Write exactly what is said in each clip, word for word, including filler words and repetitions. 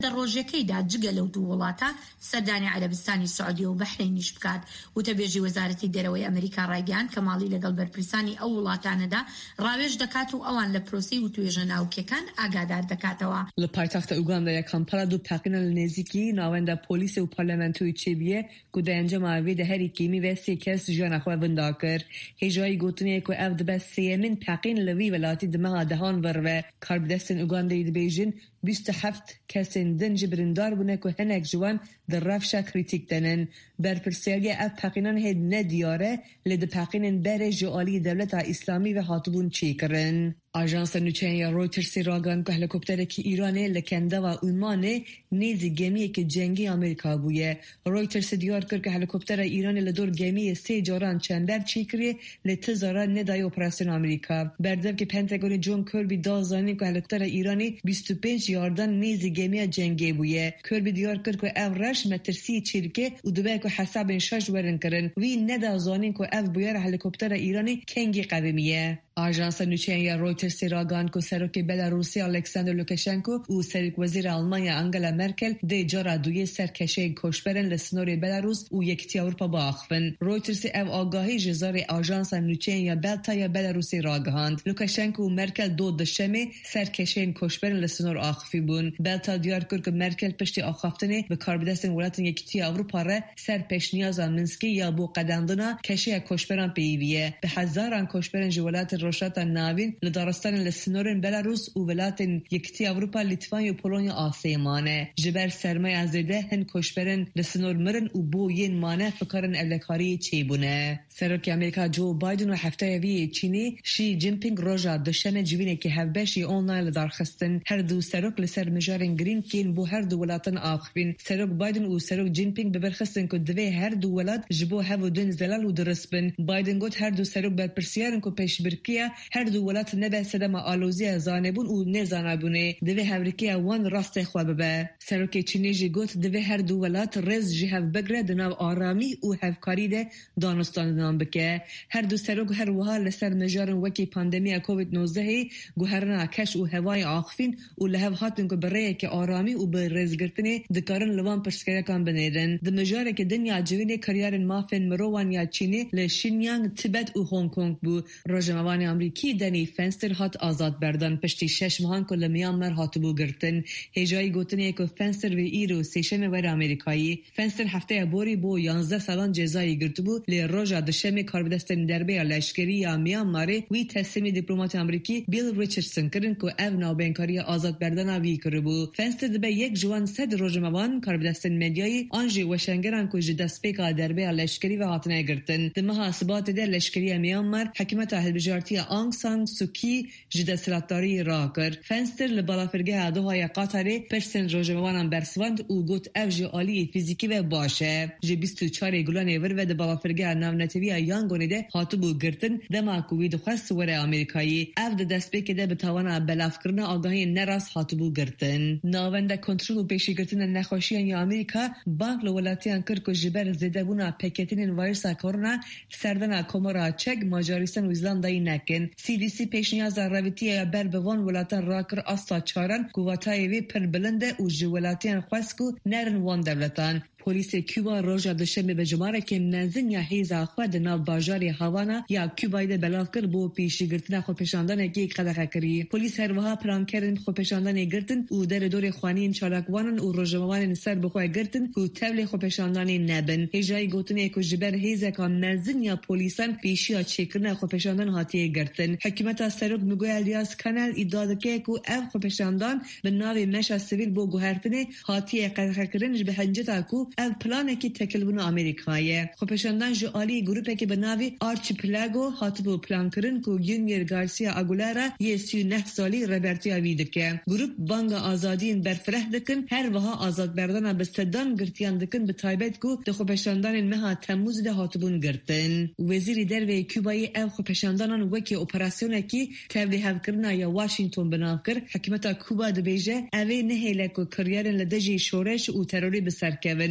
در ڕۆژەکەیدا جگە لەو دوو وڵاتە سەردانی عەرەبستانی سعودی و بەحرینیش بکات. وتەبێژی وەزارەتی دەرەوەی ئەمریکا ڕایگەیاند کە ماڵی لەگەڵ بەرپرسانی ئەو وڵاتانەدا ڕاوێژ دەکات و ئەوان لە پرۆسی و توێژە ناوکیەکان ئاگادار دەکاتەوە. لە پایتەختە ئوگاندای کامپالا دوو پەقینە لە نێزیکی ناوەندە پۆلیس و پارلەمانتۆی چێبیە کو دەنجەما وێدە هەریکیمی وە سێ کەس ژیانەخوا وندا کرد. هێژایی گوتنەیە کو ئەو دەبە سێمین پەقین لەوی وڵاتی دمەها دەهان وەرە. کاربدەستن ئوگاندای دەبێژن بیست و هەفت کەسên din ji birîndar bûne ku hinek ji wan di rewşa krîtîk denin. Berpirsiyariya ev peqînan hêd nediyar e lê di peqînên berê ji aliyê Dewleta Îslamî ve hatibûn çêkirin. Ajansa nûçeyên Reutersê ragan ku helikopterekî Îranê li Kendeva Umanê nêzî gemiyekî cengî Amerîka bûye. Reutersê diyar kir ku helikoptera Îranê li dor gemiyê sê caran çember çêkiriye lê ti zarar nedaye operasyona Amerîka. Berdevkê Pentagonê John Kirby da zanîn ku helikoptera Îranê bîst û pênc yardan nêzî gemiya cengê bûye. Kirby diyar kir ku ev reş metirsiyê çêrike û dibe ku hesabên şeş werin kirin. Wî neda zanîn ku ev bûyera helikoptera Îranê kengî qevimiye. Ajansa nûçeyên Reutersê ragan ku serokê Belarusê Alexander Lukashenko û Serokvezîra Almanya Angela Merkel dê cara duyê ser keşeyên koçberên li snorê Belarus û Yekîtiya Ewropa biaxivin. Reutersê ev agahî ji zarê Ajansa nûçeyên ya Belta ya Belarusê ragihand. Lukashenko û Merkel do di şemê ser keşeyên koçberên li snor axivî bûn. Belta diyar kir ku Merkel piştî axaftinê bi karbidestên welatên Yekîtiya Ewropa re ser pêşniyaza Minskê ya bo qedandina keşeya koçberan pêyiviye. Bi hezaran koçberên ji welatên Roşata navîn li daristanên li snorên Belarus û welatên Yekîtiya Ewropa, Litvanya û Polonya asê mane. Ji ber sermaya zêde hin koçberên li snor mirin û bo yên mane fikarin evlekariyê çêbûne. Serokê Amerîka Joe Biden û hefteya vî Çînê Xi Jinping roja duşemê civînekî hevbeşî online li darxistin. Her du serok li ser mijarên girînkên bo her du welatan axivîn. Serok Biden û Serok Jinping biberxistin ku divê her du welat ji bo hev û din zelal û dirist bin. Biden got her du serok berpirsiyarin ku pêşbirkiya her du welat nebe sedema aloziya zanebûn û nezanabûnê divê hevrikiya wan rastê xwe bibe. Serokê Çînê jî got divê her du welat rêz ji hev bigire di nav aramî û hevkarî de danûstaninan bike. Her du serok her wiha li ser mijarên wekî pandemiya covid nozdehe guherina keş û hevayê axivîn û li hev hatin ku bi rêyekî aramî û bi rêzgirtinê dikarin li van pirsgirêkan binêrin. Di mijarekî dinya civînê kiryarên mafên mirovan ya Çînê li Xinjiang, Tibet û Hong Kong bû. Rojnamevanê Amerîkî Danny Fenster hat azad berdan piştî şeş mehan ku li Myanmar hatibû girtin. Hêjayî gotinê ku Fenster ve îro sêşemê were Amerîkayî. Fenster hefteya borî bo yanzdeh salan cezayê girtibû lê roja dişemê karbidestên derbeya leşkerî ya Myanmarê wî teslimê dîplomatê Amerîkî Bill Richardson kirin ku ev navbênkariya azad berdana wî kiribû. Fenster dibe yek ji wan sed rojnamevan karbidestên medyayê an jî weşengeran ku ji destpêka derbeya leşkerî ve hatine girtin. Di meha Sibatê de leşkeriya Myanmar hekûmeta hilbijartiya Aung San Suu Kyi ji desthilatdariyê rakir. Fenster li balafirgeha Dohaya Qatarê pirsên rojnamevanan bersivand û got ev ji aliyê fîzîkî ve baş e. Ji bîst û çarê gulanê vir ve di balafirgeha navneteviya Yangonê de hatibû girtin dema ku wî dixwest were Amerîkayî. Ev di destpêkê de bi tawana belavkirina agahiyên nerast hatibû girtin. Navenda kontrol û pêşîgirtina nexweşiyan ya Amerîka bank li welatiyan kir ku ji ber zêdebûna peketînên vîrusa korona serdana Komora Çek, Macaristan û İzlandayê nekin. C D C pêşniyaza revîtiya ya ber bi van welatan rakir asta çaran ku watayê wê pir bilind e û ji welatiyan xwest ku nerin wan dewletan. Polîsê Küba roja duşemê bi cimarekê mezin ya hêza xwe di nav bajarê Havana ya Kübayê de belav kir bo pêşîgirtina xwepêşandanekê qedexe kirî. Polîs her wiha plankerên xwepêşandanê girtin û derê dorê xwaniyên çalakwanan û rojnamevanên ser bi xwe girtin ku tevlê xwepêşandanê nebin. Hêjayî gotinê ku ji ber hêzeka mezin ya polîsan pêşiya çêkirina xwepêşandan hatiye girtin. Hekûmeta Serok Miguel Diaz-Canel îdia dike ku ev xwepêşandan bi navê meşa sivîl bo guhertinê hatiye qedexe kirin ji bi hinceta ku ev planekî tekilbûna Amerîkayê. Xwepêşandan ji aliyê grupekî bi navê Archipelago hatibû plankirin ku Junior Garcia Aguilera yê sî û neh salî rebertiya wî dike. Grup banga azadiyên berfireh dikin, her wiha azadberdana bi sedan girtiyan dikin bi taybet ku di xwepêşandanên meha Temmûzê de hatibûn girtin. Wezîrê derveyê Kübayê ev xwepêşandanan wekî operasyonekî tevlî hevkirina ya Washington binav kir. Hekûmeta Küba dibêje ev ê nehêle ku kiryarên li dijî şoreş û terorî bi ser kevin.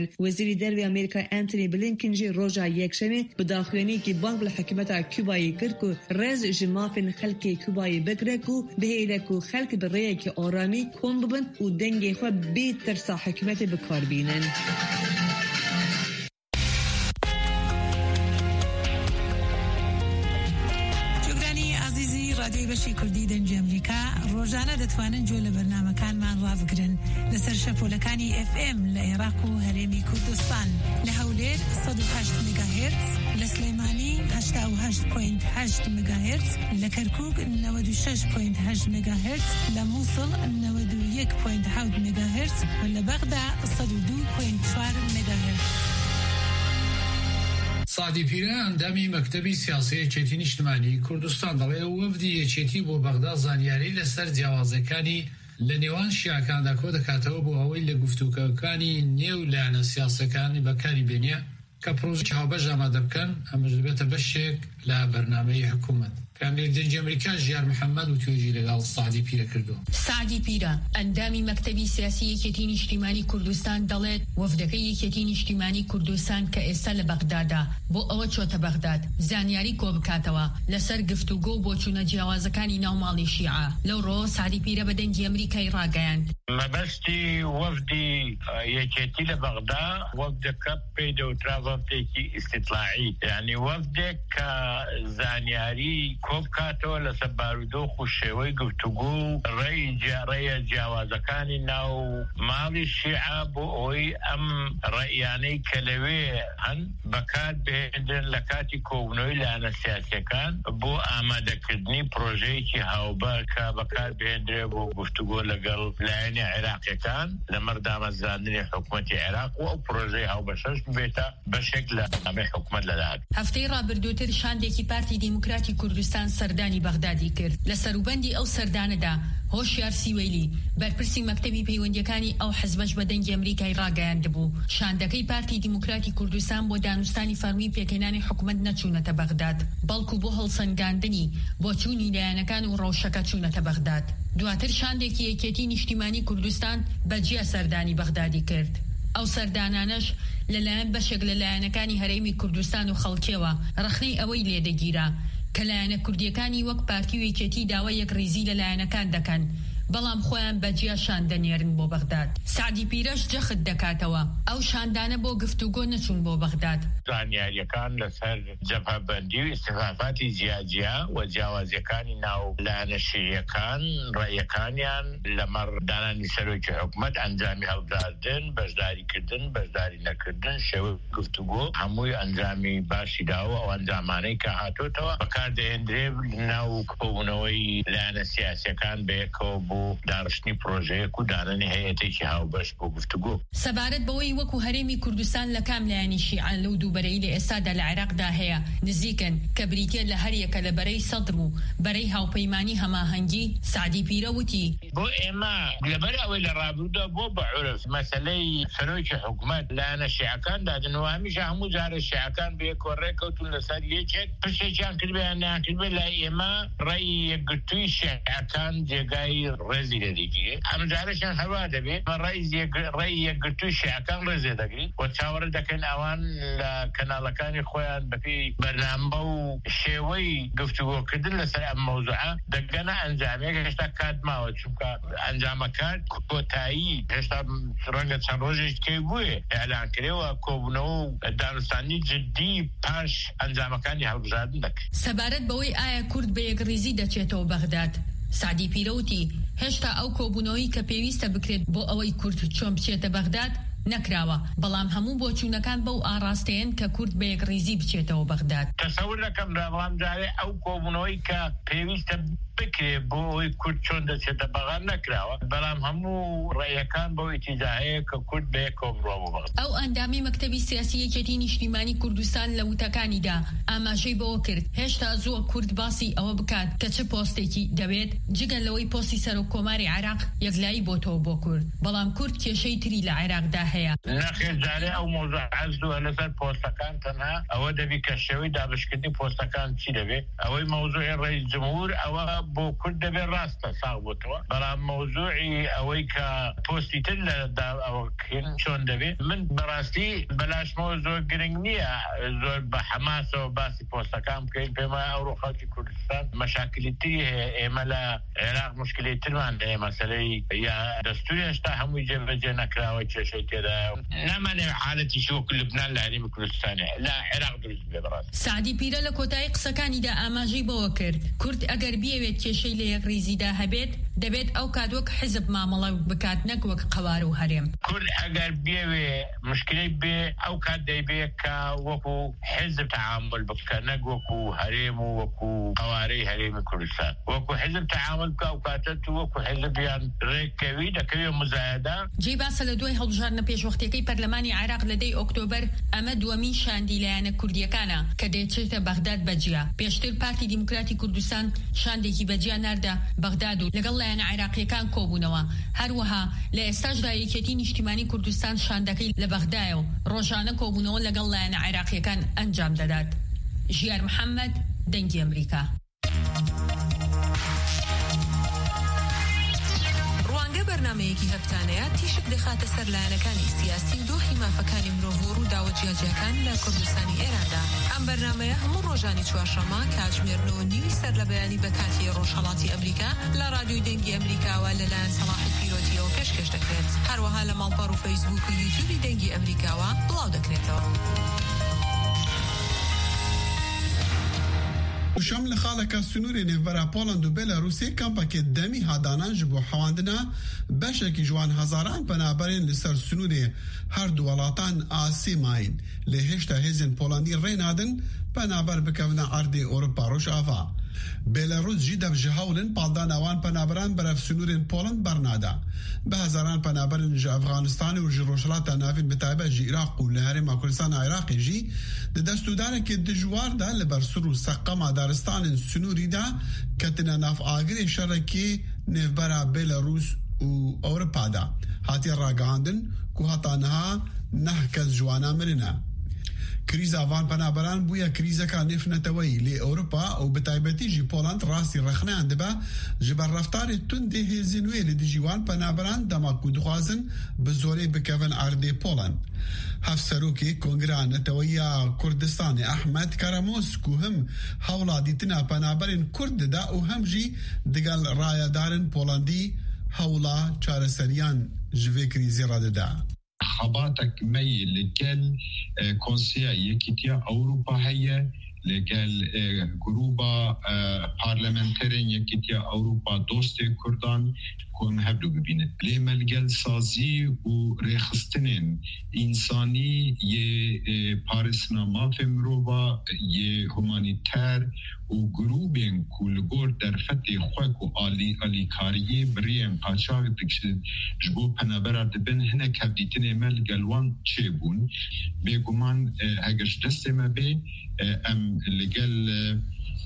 وزیری دروی امریکا انتونی بلینکن جی روجا یکشنبه بداخلینی که بانک لحکومت کوبای کرد که رز جمافن خلک کوبای بکره که بهیده که خلک بریه که آرامی کن ببن و دنگی خو بی ترسا حکومت بکار بینن. رادیوی بەشی کوردی دەنگی ئەمریکا ڕۆژانە دەتوانن گوێ لە بەرنامەکانمان ڕابگرن لەسەر شەپۆلەکانی ئف ئێم لە عێراق و هەرێمی کوردستان لە هەولێر سەد و هەشت مێگاهێرتز، لە سلێمانی هەشتا و هەشت پۆینت هەشت مێگاهێرتز، لە کەرکووک نەوەد و شەش پۆینت هەشت مێگاهێرتز، لە مووسڵ نەوەد و یەک پۆینت حەوت مێگاهێرتز و لە بەغدا سەد و دوو پۆینت چوار مێگاهێرتز. سعدی پیرە ئەندامی مەکتەبی سیاسی یەکێتی نیشتیمانی کوردستان دەڵێ وەفدی یەکێتی بۆ بەغدا زانیاری لەسەر جیاوازەکانی لە نێوان شیعەکاندا کۆ دەکاتەوە بۆ ئەوەی لە گفتوگۆکانی نێو لایەنە سیاسەکانی بەکاری بێنێ کە پرۆژێکی هاوبەش ئامادە بکەن ئەمەش دەبێتە بەشێک لە بەرنامەی حکوومەت. کامیل دەنگی ئەمریکا ژیار محەممەد و توێژی لەگەڵ سعدی پیرە کردو. سعدی پیرە ئەندامی مەکتەبی سیاسی یەکێتی نیشتیمانی کوردستان دەڵێت وەفدەکەی یەکێتی نیشتیمانی کوردستان کە ئێستا لە بەغدادا بۆ ئەوە چۆتە بەغداد زانیاری کۆ بکاتەوە لەسەر گفتوگۆ و بۆچوونە جیاوازەکانی ناوماڵی شیعە. لەو ڕۆ سعدی پیرە بە دەنگی ئەمریکای ڕاگەیاند. مەبەستی وەفدی یەکێتی لە بەغدا وەفدەکە پێی دەوترا وەفدێکی ئیستیطلاعی، یعنی وەفدێک کە زانیاری کۆبکاتەوە لەسەر بارودۆخ و شێوەی گفتوگۆ و ڕێیە جیاوازەکانی ناو ماڵی شیعە بۆ ئەوەی ئەم ڕێیانەی کە لەوێ هەن بەکار بهێنرن لە کاتی کۆبوونەوەی لایەنە سیاسیەکان بۆ ئامادەکردنی پرۆژەیەکی هاوبەر کە بەکار بهێنرێ بۆ گفتوگۆ لەگەڵ لایەنی عێراقیەکان لەمەر دامەزراندنی حکوومەتی عێراق و ئەو پرۆژەی هاوبەشەش بێتە بەشێک لە ئەمەی حکوومەت لەدات. هەفتەی ڕابردووتر شاندێکی پارتی دیموکراتی کوردستان سەردانی بەغدادی کرد. لە سەروبەندی ئەو سەردانەدا هۆشیار سیوەیلی بەرپرسی مەکتەبی پەیوەندیەکانی ئەو حزبەش بە دەنگی ئەمریکای ڕاگەیاندبوو. شاندەکەی پارتی دیموکراتی کوردستان بۆ دانوستانی فەرمی پێکهێنانی حکوومەت نەچوونەتە بەغداد، بەڵکو بۆ هەڵسەنگاندنی بۆ چوونی لایەنەکان و ڕەوشەکە چوونەتە بەغداد. دواتر شاندێکی یەکێتی نیشتیمانی کوردستان بەجیا سەردانی بەغدادی کرد. ئەو سەردانانەش لەلایەن بەشێک لە لایەنەکانی هەرێمی کوردستان و خەڵکیەوە ڕخنەی ئەوەی لێدەگیرا کە لایەنە کوردیەکانی وەک پارتی و یەکێتی داوای یەکڕێزی لە لایەنەکان دەکەن، بەڵام خۆیان بەجیا شان دەنێرن بۆ بەغداد. سعدی پیرەش جەخت دەکاتەوە ئەو شاندانە بۆ گفتوگۆ نەچوون بۆ بەغداد. زانیاریەکان لەسەر جەبهەبەندی و ئیستیخافاتی جیاجیا و جیاوازیەکانی ناو لایەنە شیعیەکان ڕێیەکانیان لەمەڕ دانانی سەرۆکی حکوومەت ئەنجامی هەڵبژاردن، بەشداریکردن، بەشداری نەکردن، شێوەی گفتوگۆ هەمووی ئەنجامی باشی داوە ئەو ئەنجامانەی کە هاتوتەوە بەکاردەهێنرێ ناو کۆبوونەوەی لایەنە سیاسیەکان بەیەکەوە بۆ داڕشتنی پرۆژەیەک و دانانی هەیەتێکی هاوبەش بۆ گفتوگۆ. سەبارەت بەوەی وەکو هەرێمی کوردستان لە کام لایەنی شیعە لەو دووبەرەی لە ئێستادا لە عێراقدا هەیە نزیکن کە بریتێ لە هەر یەکە لە بەرەی سەدر و بەرەی هاوپەیمانی هەماهەنگی. سعدی پیرە وتی بۆ ئێمە لەبەر ئەوەی لە ڕابردوودا بۆ بە عورف مەسەلەی سەرۆکی حکوومەت لایەنە شیعەکان دادنەوە هەمیشە هەموو جارە شیعەکان بەیەکەوە ڕێکەوتون لەسەر یەکێک پشتێکیان کردبێ یان نەیانکردبێ لای ئێمە ڕێی یەکگرتووی شیعەکان جێگای ڕێزی لێدەگیرێ. ئەم جارەشیان هەروە دەبێت ڕێی یەکگرتووی شیعەکان ڕێزێ دەگرین و چاوەڕە دەکەن ئەوان لە کەناڵەکانی خۆیان بەپێی بەرنامە و شێوەی گفتوگۆکردن لەسەر ئەم مەوزوعە دەگەنە ئەنجامێک هێشتا کات ماوە چونکە ئەنجامەکان کۆتایی هێشتا ڕەنگە چەند ڕۆژێک تێی بووێ ئێلان کرێەوە کۆبوونەوە و دانوستانی جدی پاش ئەنجامەکانی هەڵبژاردن دەکرێت. سەبارەت بەوەی ئایا کورد بە یەکڕێزی دەچێتەوە بەغداد، سعدی پیرەوتی هێشتا ئەو کۆبوونەوەی کە پێویستە بکرێت بۆ ئەوەی کورد چۆن بچێتە بەغداد نەکراوە، بەڵام هەموو بۆچوونەکان بەو ئاڕاستەیەن کە کورد بە یەکڕێزی بچێتەوە بەغداد. تەسەور دەکەم بەڵام جارێ ئەو کۆبوونەوەی کە پێویستە بکرێ بۆ ئەوەی کورد چۆن دەچێتە بەغداد نەکراوە، بەڵام هەموو ڕێیەکان بۆ ئیتیجاهەیە کە کورد بە یەکەوە بڕۆ بۆ بەغداد. ئەو ئەندامی مەکتەبی سیاسی یەکێتی نیشتیمانی کوردستان لە وتەکانیدا ئاماژەی بەوە کرد هێشتا زووە کورد باسی ئەوە بکات کە چه پۆستێکی دەوێت جگە لەوەی پۆستی سەرۆک کۆماری عێراق یەکلایی بۆتەوە بۆ کورد، بەڵام کورد کێشەی تری لە عێراقدا هەیە نەخێزارێ ئەو مۆزوع عەزدووە لەسەر پۆستەکان تەنها ئەوە دەبی کە شێوەی دابشکردنی پۆستەکان چی دەبێت ئەوەی مەوزوعی ڕئیس جمهور ئەوە بۆ کورد دەبێت ڕاستە ساغ بۆتەوە بەڵام مەوزوعی ئەوەی کە پۆستی تر لە ئەوەکردن چۆن دەبێت من بەڕاستی بەلاشمەوە زۆر گرنگ نییە زۆر بە حەماسەوە باسی پۆستەکان بکەین پێما ئەوڕۆ خەڵکی کوردستان مەشاکلیتی ئێمە لە عێراق مشکلی ترمان هەیە مەسەلەی یا دەستوری هێشتا هەمووی جێبەجێ نەکراوە کێشەی تێدا نامانێ حالەتی شوک لبنان لە هەرێمی کوردستانە لە عێراق دروست بێ بەڕاست سعدی پیرە لە کۆتایی قسەکانیدا ئاماژەی بەوە کرد کورد ئەگەر بیەوێت کێشەی لە یەکریزیدا هەبێت دەبێت ئەو کات وەک حزب مامەڵە بکات نەک وەک قەوار و هەرێم کورد ئەگەر بیەوێ مشکلەی بێ ئەو کات دەیبێت کە وەکو حزب تعامل بکە نەک وەکو هەرێم و وەکو قەوارەی هەرێمی کوردستان وەکو حزب تعامل بکە ئەو کاتە تو وەکو حزبیان ڕێککەوی دەکەوێت مزایەدا جێ باسە لە دوای هەڵبژاردنە پێشوەختیەکەی پەرلەمانی عێراق لە دەی ئۆکتۆبەر ئەمە دووەمین شاندی لایەنە کوردیەکانە کە دەیچێتە بەغداد بەجیا پێشتر پارتی دیموکراتی کوردستان شاندێکی بەجیا ناردە بەغداد و لەگەڵ لایەنە عێراقیەکان کۆبوونەوە هەروەها لە ئێستاشدا یەکێتی نیشتیمانی کوردستان شاندەکەی لە بەغدایە و ڕۆژانە کۆبوونەوە لەگەڵ لایەنە عێراقیەکان ئەنجام دەدات ژیار محەممەد دەنگی ئەمریکا بەرنامەیەکی هەفتانەیە تیشک دەخاتە سەر لایەنەکانی سیاسی و دۆخی مافەکانی مرۆڤ و داوە جیاجیەکان لە کوردستانی ئێراندا. ئەم بەرنامەیە هەموو ڕۆژانی چوارشەممە کاتژمێرنەوە نیوی سەر لە بەیانی بە کاتی ڕۆژهەڵاتی ئەمریکا لە رادیۆی دەنگی ئەمریکاوە لەلایەن سەلاحی پیرۆتیەوە پێشکەش دەکرێت. هەروەها لە ماڵپەڕ و فەیسبوک و یوتیوبی دەنگی ئەمریکاوە بڵاو دەکرێتەوە. وشام لخالك سنوري نفبرا بولند و بيلاروسي كامباكي دمي هادانان جبو حواندنا باشاكي جوان هزاران بنابرين لسر سنوري هر دوالاتان آسي ماين لهشتا هزين بولندي رينادن بنابر بكونا عردي اوروبا روش آفا بيلاروس جيدا في جهولن بالدان اوان بنابران برف سنورين بولند برنادا بهزاران بنابرين جي افغانستان و جي روشلاتا نافين بتابع جي عراق و لهرما كردستان عراقي جي دستو دارك دجوار دا لبرسر و سقما دارستان سنوري دا كتنا ناف آگري شركي نفبرا بيلاروس و اوروبا دا هاتي راقاندن كو هاتانها نحكز جوانا مرنا كريزا وان بنابران بويا كريزا كان نفنتوي لأوروبا أو بتايبتي جي بولند راسي رخنا عندبا جبر رفتار تندي هزينوي لدي جوان بنابران دما كودخوازن بزوري بكفن عردي بولند هف سروكي كونغرا نتويا كردستاني أحمد كراموس كوهم حولا ديتنا بنابرين كرد دا وهم جي دقال رايا دارن بولندي حولا چارسريان جوي كريزي راد دا خباتك مي لكل كونسيا يكتيا أوروبا هي لكل جروبا بارلمنترين يكتيا أوروبا دوستي كردان كون هبدو ببينت لما الجل سازي وريخستنين إنساني يه بارسنا ما في مروبا يه هومانيتار وجروبين كل جور در فتي خوك وعلي علي كاريه بريم قاشاق تكشد جبو بنابرة دبن هنا كابديتين مال جلوان تشيبون بيجومان هجش دست ما بي ام لجل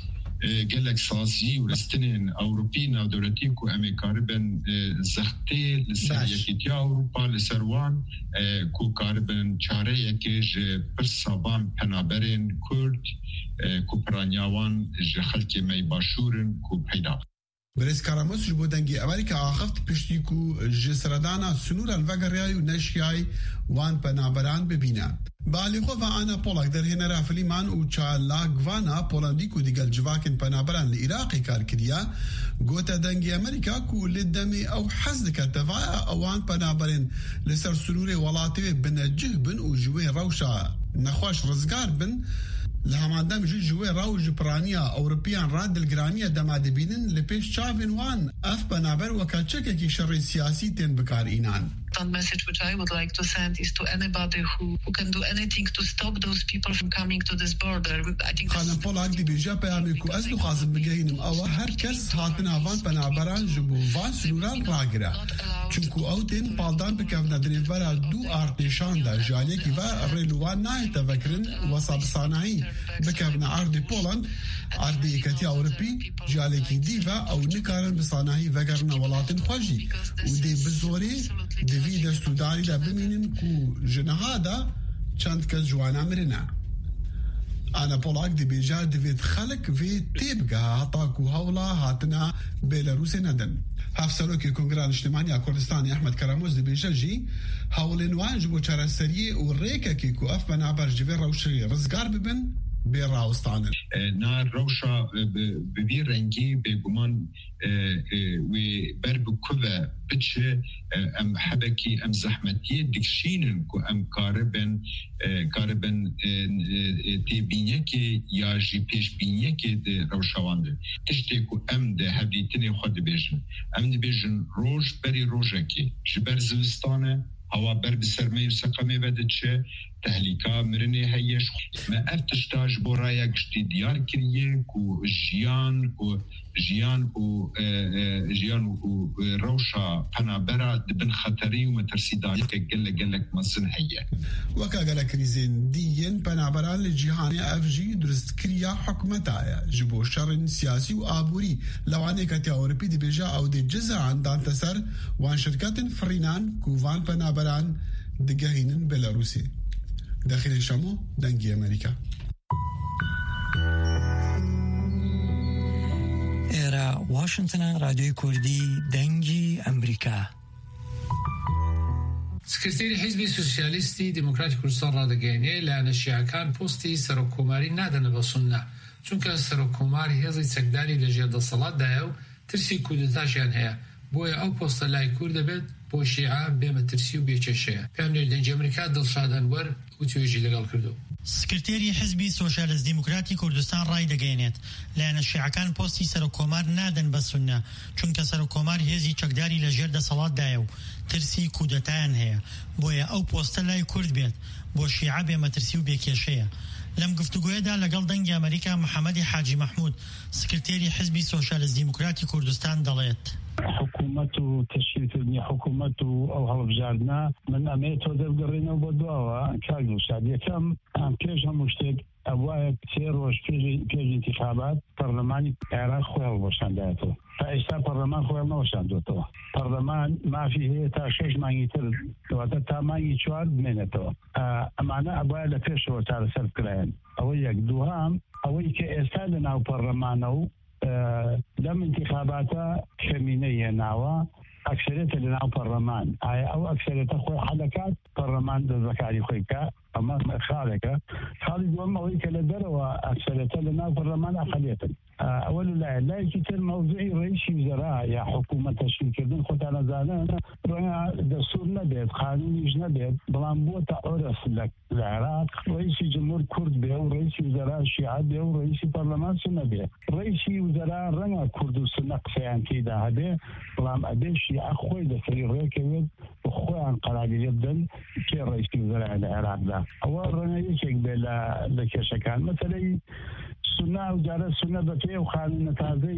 جلك سازي ورستنين أوروبيين أو دولتين كو أمي كاربن زختي لسريكي أوروبا لسروان كو كاربن شاري يكيج برسابان پنابرين كورد كو برانياوان جخلتي مي باشورن كو بيدا بريس كاراموس جبو دنگي أمريكا آخفت پشتيكو جسردانا سنور الوغرياي و نشياي وان پنابران ببينا بالي خو وانا بولاك در هنا رافليمان و چالاك وانا بولندي كو ديگل جواكن پنابران لإراقي كار كريا گوتا دنگي أمريكا كو لدمي أو حزدك التفايا اوان پنابرين لسر سنور ولاتي بنجه بن و جوي روشا نخواش رزگار بن لهمان دم جي جوي راوج برانيا أوروبيان راد الجرانية دما دبينن لبيش شافين وان أف بنابر وكاتشكي شر سياسي تن بكار إينان. One message which I would like to send is to anybody who, who can do anything to stop those people from coming to this border. I think خانم بولاك دي بيجا بياميكو أزلو خازم بجاينم أو هركس هاتنا وان بنابران جبو وان سنوران راقرا چونكو أو تين بالدان بكفنا دريفارا دو آرتشان دا جاليكي و ريلوان ناي تفكرن وصاب صانعي بكفنا عرض بولند عرض إكتي أوروبي جاليكي ديفا أو نكارن بصانعي وقرنا ولاتن خواجي ودي بزوري دوی دەستوردانی دا بمینن کو ژنەها دا چەند کەس جوانە مرنە. ئانا پۆڵاک دەبێژا دەوێت خەڵک vê تێبگە هەتا کو هەوڵا هاتنە بێلەروسێ نەدەن. هەفسەرۆکی کۆنگرا نیشتیمانیا کوردستانی ئەحمەد کەرەمۆز دەبێژە ژی هەوڵێن وان ji بۆ چارەسەریê û rêkekê ku ev penaber ji vê rewşeyê rizgar bibin bê rawestanin. Na rewşa bi vî rengî bêguman wê ber bi ku ve biçe em hebekî em zehmetiyê dikşînin ku em karibin karibin têbîniyekê ya jî pêşbîniyekê di rewşawan de. Tiştê ku em de hevdîtinê xwe dibêjin. Em dibêjin roj berî rojekê ji ber zivistanê هوا بر بسرمه سقمه ودچه تهلیکا مرنه هیش ما ارتشتاج برایا گشتی دیار کریه کو جیان کو جیان کو جیان کو روشا پنابرا دبن خطری و مترسیدانی که گله گله مصن هیه وکا گله کریزین دیین پنابرا لجیهانی افجی درست کریا حکمتایا جبو شرن سیاسی و آبوری لوانه کتی اورپی دی بیجا او دی جزا عندان تسر وان شرکات فرینان کو وان پنابران دگهینن بلاروسی داخل شامو دنگی امریکا. ایرا واشنطن رادیوی کوردی دنگی امریکا. سکرتێری حیزبی سوسیالیستی دموکراتی کوردستان ڕادەگەیەنێ لایەنە شیعەکان پۆستی سەرۆککۆماری نادەنە بە سوننە چونکە سەرۆککۆماری هێزی چەکداری لەژێر دەسەڵاتدایە و ترسی کودتاشیان هەیە بۆیە ئەو پۆستە لای کوور دەبێت بۆ شیعە بێمەترسی و بێکێشەیە. پێم دەنگی ئەمریکا دڵشاد ئەنوەر و توێژی لەگەڵ کردو. سکرتێری حزبی سۆشیالیست دیموکراتی کوردستان ڕای دەگەیەنێت لایەنە شیعەکان پۆستی سەرۆککۆمار نادەن بە سوننە چونکە سەرۆککۆمار هێزی چەکداری لەژێر دەسەڵاتدایە و ترسی کودەتایان هەیە بۆیە ئەو پۆستە لای کورد بێت بۆ شیعە بێمەترسی و بێکێشەیە. لەم گفتوگۆیەدا لەگەڵ دەنگی ئەمریکا محەممەدی حاجی مەحموود سکرتێری حزبی سۆشیالیست دیموکراتی کوردستان دەڵێت حکوومەت و تشکیلکردنی حکوومەت و ئەو هەڵبژاردنە من ئەمەیە تۆ دەبگەڕێنەوە بۆ دواوە کاک دڵشاد یەکەم پێش هەموو شتێک ئەوایە سێ ڕۆژ پێش انتخابات پەرلەمانی عێراق خۆی هەڵبەشاندایەتەوە تا ئێستا پەرلەمان خۆیان نەوەشاندوێتەوە پەرلەمان مافی هەیە تا شەش مانگی تر کەواتە تا مانگی چوار بمێنێتەوە ئەمانە ئەوایە لە پێشەوە چارەسەر بکرایەن ئەوە یەک دووهام ئەوەی کە ئێستا لە ناو پەرلەمانە و لەم انتخاباتە کەمینەی هێناوە ئەکسەرێتە لە ناو پەرلەمان ئایا ئەو ئەکسەرێتە خۆی حەدەکات پەرلەمان دەستبەکاری خۆی بکە ئەمە خاڵێکە خاڵی دووەم ئەوەی کە لە دەرەوە ئەکسەرێتە لە ناو پەرلەمان ئەقەلێتن ئەوە لایە لایەکی تر مەوزوعی ڕئیسی وزەرا یا حکوومەت تەشکیلکردن خۆتان ئەزانن ڕەنگە دەستور نەبێت قانونیش نەبێت بەڵام بۆتە عۆرف لە عێراق ڕئیسی جمهور کورد بێ و ڕئیسی وزەرا شیعە بێ و ڕئیسی پەرلەمان سونە بێ ڕئیسی وزەرا ڕەنگە کورد و سونە قسەیان تێدا هەبێ بەڵام ئەبێ شیعە خۆی دەسەری ڕێکەوێت و خۆیان قەراردێ بدەن کێ ڕئیسی وزەرا لە عێراقدا ئەوە ڕەنگە یەکێک بێ لە کێشەکان مەسەلەی سنە و جارە سنە بە پێ و خانونە تازەی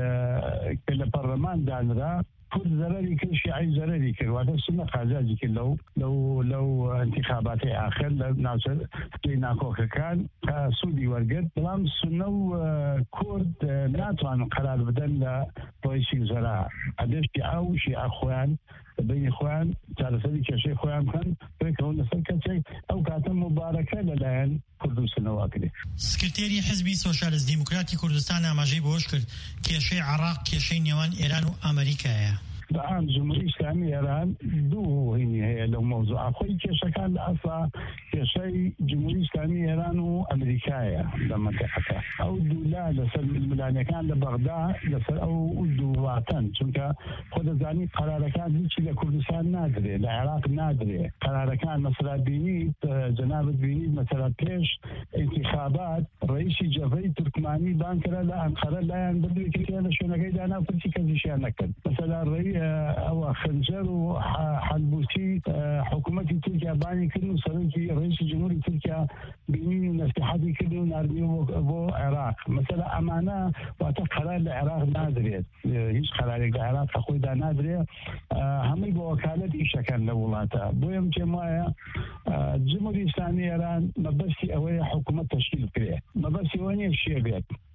کە لە پەرلەمان دانرا کورد زەرەری کرد شیعی زەرەری کرد واتە سنە قازاجی کرد لەو لەو لەو انتخاباتی آخر لە ناوچە ناکۆکەکان تا سوودی وەرگرت بەڵام سنە و کورد ناتوانن قەرار بدەن لە ڕئیسی وزەرا ئەبێ شیعە و شیعە خۆیان بینی خۆیان چارەسەری کێشەی خۆیان بکەن بێکەوە لەسەر کەسێک ئەو کاتە مبارەکە لەلایەن کورد و سنەوە کرێ. سکرتێری حزبی سۆشیالیست دیموکراتی کوردستان ئاماژەی بۆش کرد کێشەی عێراق کێشەی نێوان ئێران و ئەمریکایە. بەعام جمهوری ئیسلامی ئێران دوو هینی هەیە لەو مەوزوع خۆی کێشەکان لە ئەسڵا کێشەی جمهوری ئیسلامی ئێران و ئەمریکایە لە مەنتیقەکە ئەو دوولا لەسەر ململانیەکان لە بەغدا لەسەر ئەو دوو وڵاتەن چونکە خۆ دەزانی قەرارەکان هیچی لە کوردستان نادرێ لە عێراق نادرێ قەرارەکان مەسەلا بینیت جەنابەت بینیت مەسەلا پێش انتخابات ڕئیسی جەبهەی تورکمانی بانکرا لە ئەنقەرە لایەن بردووی کردیان لە شوێنەکەی دانا پرسی کەسیشیان نەکرد مەسەلا ڕێی ئەوە خنجەر و حەلبوسی حکوومەتی تورکیا بانی کرد و سەرۆکی ڕئیسی جمهوری تورکیا بینی و نەسیحەتی کرد و نردیوە بۆ عێراق مەسەلا ئەمانە واتە قەرار لە عێراق نادرێت هیچ قەرارێک لە عێراق خۆیدا نادرێت هەمووی بە وەکالەت ئیشەکەن لە وڵاتە بۆیەم پێم وایە جمهوری ئیسلامی ئێران مەبەستی ئەوەیە حکوومەت تەشکیل بکرێت مەبەستی ئەوە نییە شیە بێت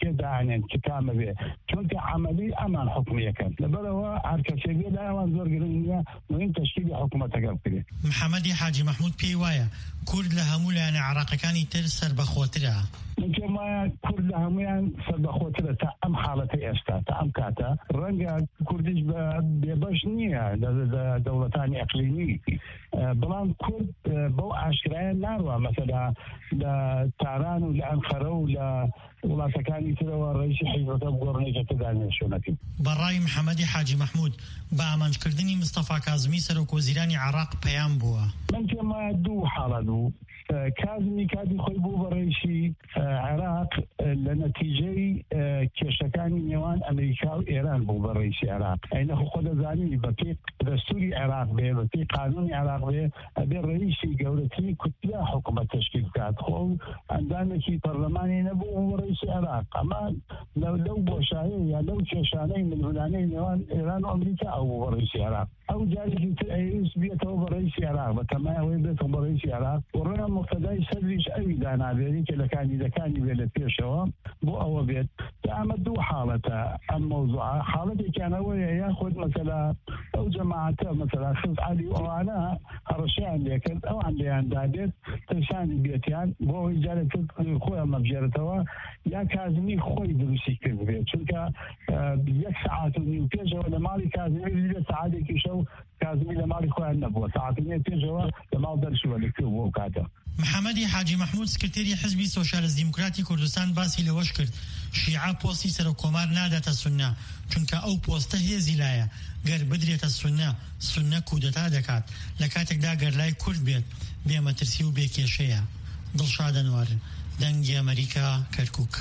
كداعنين كتامة به چونك عملي أمان حكمية كان لبروا عركة لا أوان زور قرنية مهم تشكيل حكومة تقبل محمد حاجي محمود بيوايا كرد لهمو لأن عراق كان ترسر بخوترها ممكن ما كرد لهميان سربخوترها تأم حالتي أستا تأم كاتا رنجا كردش ببشنية دولتان إقليمي بلان كرد بو عشرين ناروا مثلا لتعران ولأنقرة ولا ولا سكاني تلو الرئيس حزب بقرنية تداني شونتي برای محمد حاجی محمود با ئامانجکردنی مستەفا کاظمی سەرۆک وەزیرانی عراق پەیام بووە من كما دو حالة دو كاظمي كادي خوي بو برئيسي عراق لنتيجة كشكاني نيوان أمريكا وإيران بو برئيسي عراق أينه خود زاني بطيق دستوري عراق به بطيق قانوني عراق به أبي الرئيسي قولتي كتلا حكومة تشكيل كات خو عندنا كي برلماني نبو برئيسي عراق أما لو لو بوشاهي لو كشاني من هناني نيوان إيران وأمريكا أو برئيسي عراق أو جالي في أيس بيته برئيسي عراق بتما هو بيته برئيسي عراق ورنا مقتدى سريش أي دانا ذلك لكان إذا كان يبلغ شو بو أو بيت تعمدوا حالته الموضوع حالته كان هو يأخذ مثلا أو جماعة مثلا خذ علي وأنا هرشان لكن أو عندي عندادت تشان بيتيان بو رجال خويا مبجرتوا يا كازمي خوي دروسي كذبه چونك بيك ساعات ويوكيش ولا مالي كازمي اللي ساعات كيشو كازمي لمالي خويا نبوه ساعتين تيجوا لما درش ولا كيو وكذا محمد حاجی محمود سکرتێری حزبی سۆشیالیست دیموکراتی کوردستان باسی لەوەش کرد شیعە پۆستی سەرۆکۆمار ناداتە سوننا چونکە ئەو پۆستە هێزی لایە گەر بدرێتە سوننا سوننا کودەتا دەکات لە کاتێکدا گەرلای کورد بێت بێمەترسی و بێکێشەیە. دڵشاد ئەنوار دەنگی ئەمریکا کەرکووک.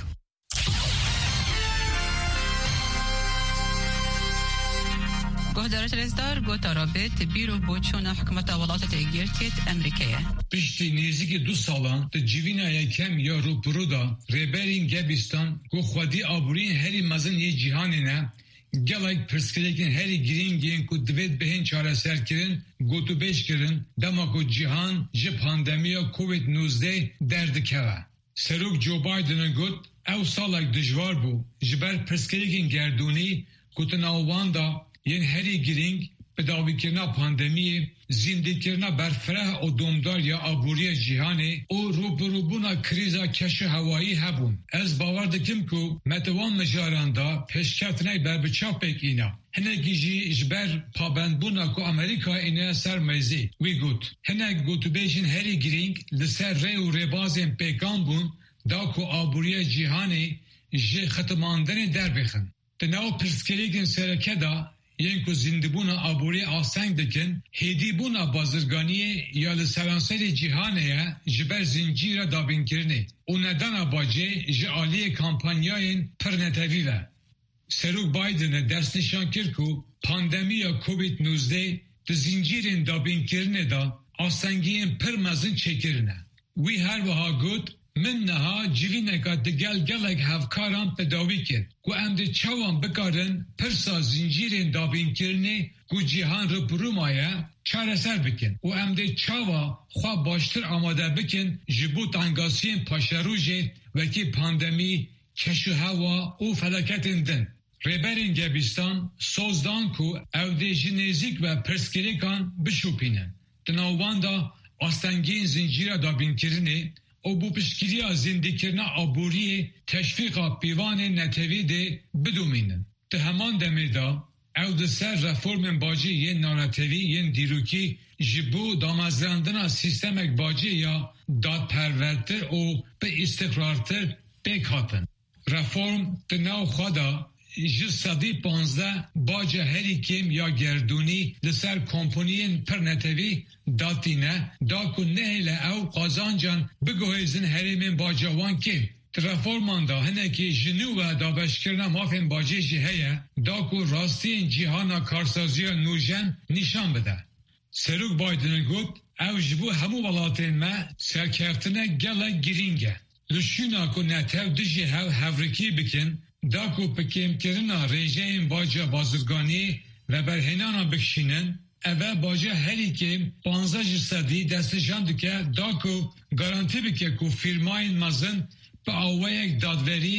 گهدارت رزدار گوتا رابط بیرو بوچون حکومت ولایت ایگرتیت امریکیه. پشتی نزدیک دو سالان تا جیوینا یکم یا روپرو دا ریبرین گبستان گو خودی آبورین هری مزن یه جهانی نه گلایک پرسکلیکن هری گرینگین کو دوید بهین چاره سر کرن گو تو بیش کرن دما کو جهان جه پاندمیا کووید نوزده درد که سروک جو بایدن گوت او سالک دجوار بو جبر پرسکلیکن گردونی گوتن آوان دا ین هری گرینگ به داوی کرنا پاندمی زنده کرنا برفره و دومدار یا آبوری جهانی او روبروبونا کریزا کش هوایی هبون. از باور دکم که متوان مجاراندا پیشکتنه بر بچاپک اینا. هنگی جی جبر پابندبونا که امریکا اینا سر میزی. وی گوت. هنگ گوتو بیشن هری گرینگ لسر ری و ربازین پیکان بون دا که آبوری جهانی جی ختماندن در بخن. تناو پرسکلیگن سرکه دا ین کو زندبونا آبوری آسنگ دکن هیدی بونا بازرگانی یا لسرانسر جهانه جبر زنجیر دابین کرنه و ندانا باجه جعالی کامپانیاین پرنتوی و سروک بایدن دست نشان کرد که پاندمی کووید نوزده ده زنجیرین دابین کرنه دا آسنگین پر مزن چکرنه وی هر وها گود من نها جوینکا دگل گلک هفکاران پداوی کرد گو امده چوان بکارن پرسا زنجیرین دابین کرنه گو جیهان رو برومایه چاره سر بکن و امده چوا خواه باشتر آماده بکن جبوت انگاسین پاشروژه وکی پاندمی کشو هوا و فلکتن دن ریبرین گبستان سوزدان کو اوده جنیزیک و پرسکریکان بشوپینن دناوان دا آستنگین زنجیر دابین کرنه او بو پشکیری زندگیرنا آبوری تشویق پیوان نتوی ده بدومینن. ده همان دمیدا او ده سر رفورم باجی ین نانتوی ین دیروکی جبو دامزراندنا سیستمک باجی یا داد پرورتر او به استقرارتر بکاتن. رفورم ده نو خدا جز صدی پانزده باجه هری کم یا گردونی لسر کمپونین پر نتوی داتی نه دا کن نهیل او قازانجان بگوهیزن هریمین باجوان کم ترفورمان دا هنه که جنو و دابش کرنا مافین باجه جهه دا کن راستی جیهانا کارسازی نوجن نشان بده سروک بایدن گوت او جبو همو ولاتین ما سرکفتنه گله گرینگه لشونا کن نتو دجی هاو هفرکی بکن داکو پکیم کرنا رژیم باجه بازرگانی و برهنانا بکشینن اوه باجه هری که پانزده صدی دستشان دکه داکو گارانتی بکه که فیرماین مزن به آوه یک دادوری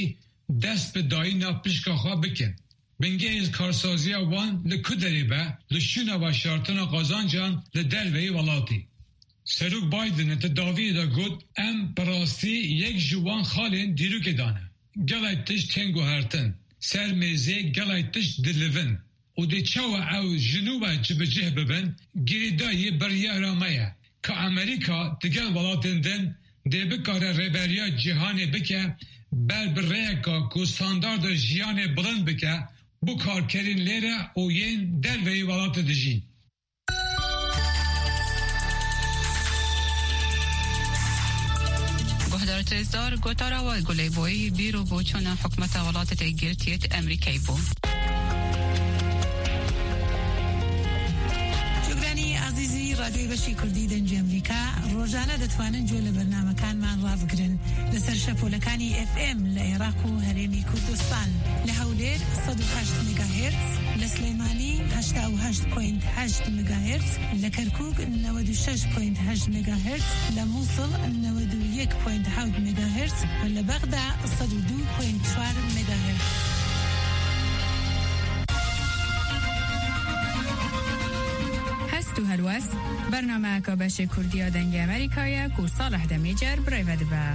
دست به داینا پشکا خواه بکن. بنگه از کارسازی وان لکدری به لشونا و شارتنا قازانجان لدلوی ولاتی. سروک بایدن تداوی دا گود ام براستی یک جوان خالین دیرو که دانه. گلایتش تنگو هرتن. سر میزه گلایتش دلون. و دی چاو او جنوبا جبجه ببن گریدای بریا رامایه که امریکا دیگر ولاتن دن دی بکاره ریبریا جهانی بکه بر برایکا که ستاندارد جیان بلند بکه bu karkerinlere o yen derveyi valat edeceğin. گهدار ترزدار گوتارا و گلی بوی بیرو بوچون حکمت ولات تگیرتیت امریکای بو. شکرانی عزیزی رادیوی بشی کردی دنج امریکا روزانه دتوانن جول برنامه کان من راف گرن لسر شپولکانی اف ام لعراق و هرمی کردستان لحولیر صد و هشت مگاهرتز لسلیمانی هشت و هشت پوینت هشت مگاهرتز لکرکوک نود و شش پوینت هشت مگاهرتز لموصل نود و یک پوینت هفت مگاهرتز و لبغداد صد و دو پوینت چهار مگاهرتز. تو هلوس برنامه که بشه کردی آدنگ امریکایی که صالح دمیجر برای وده با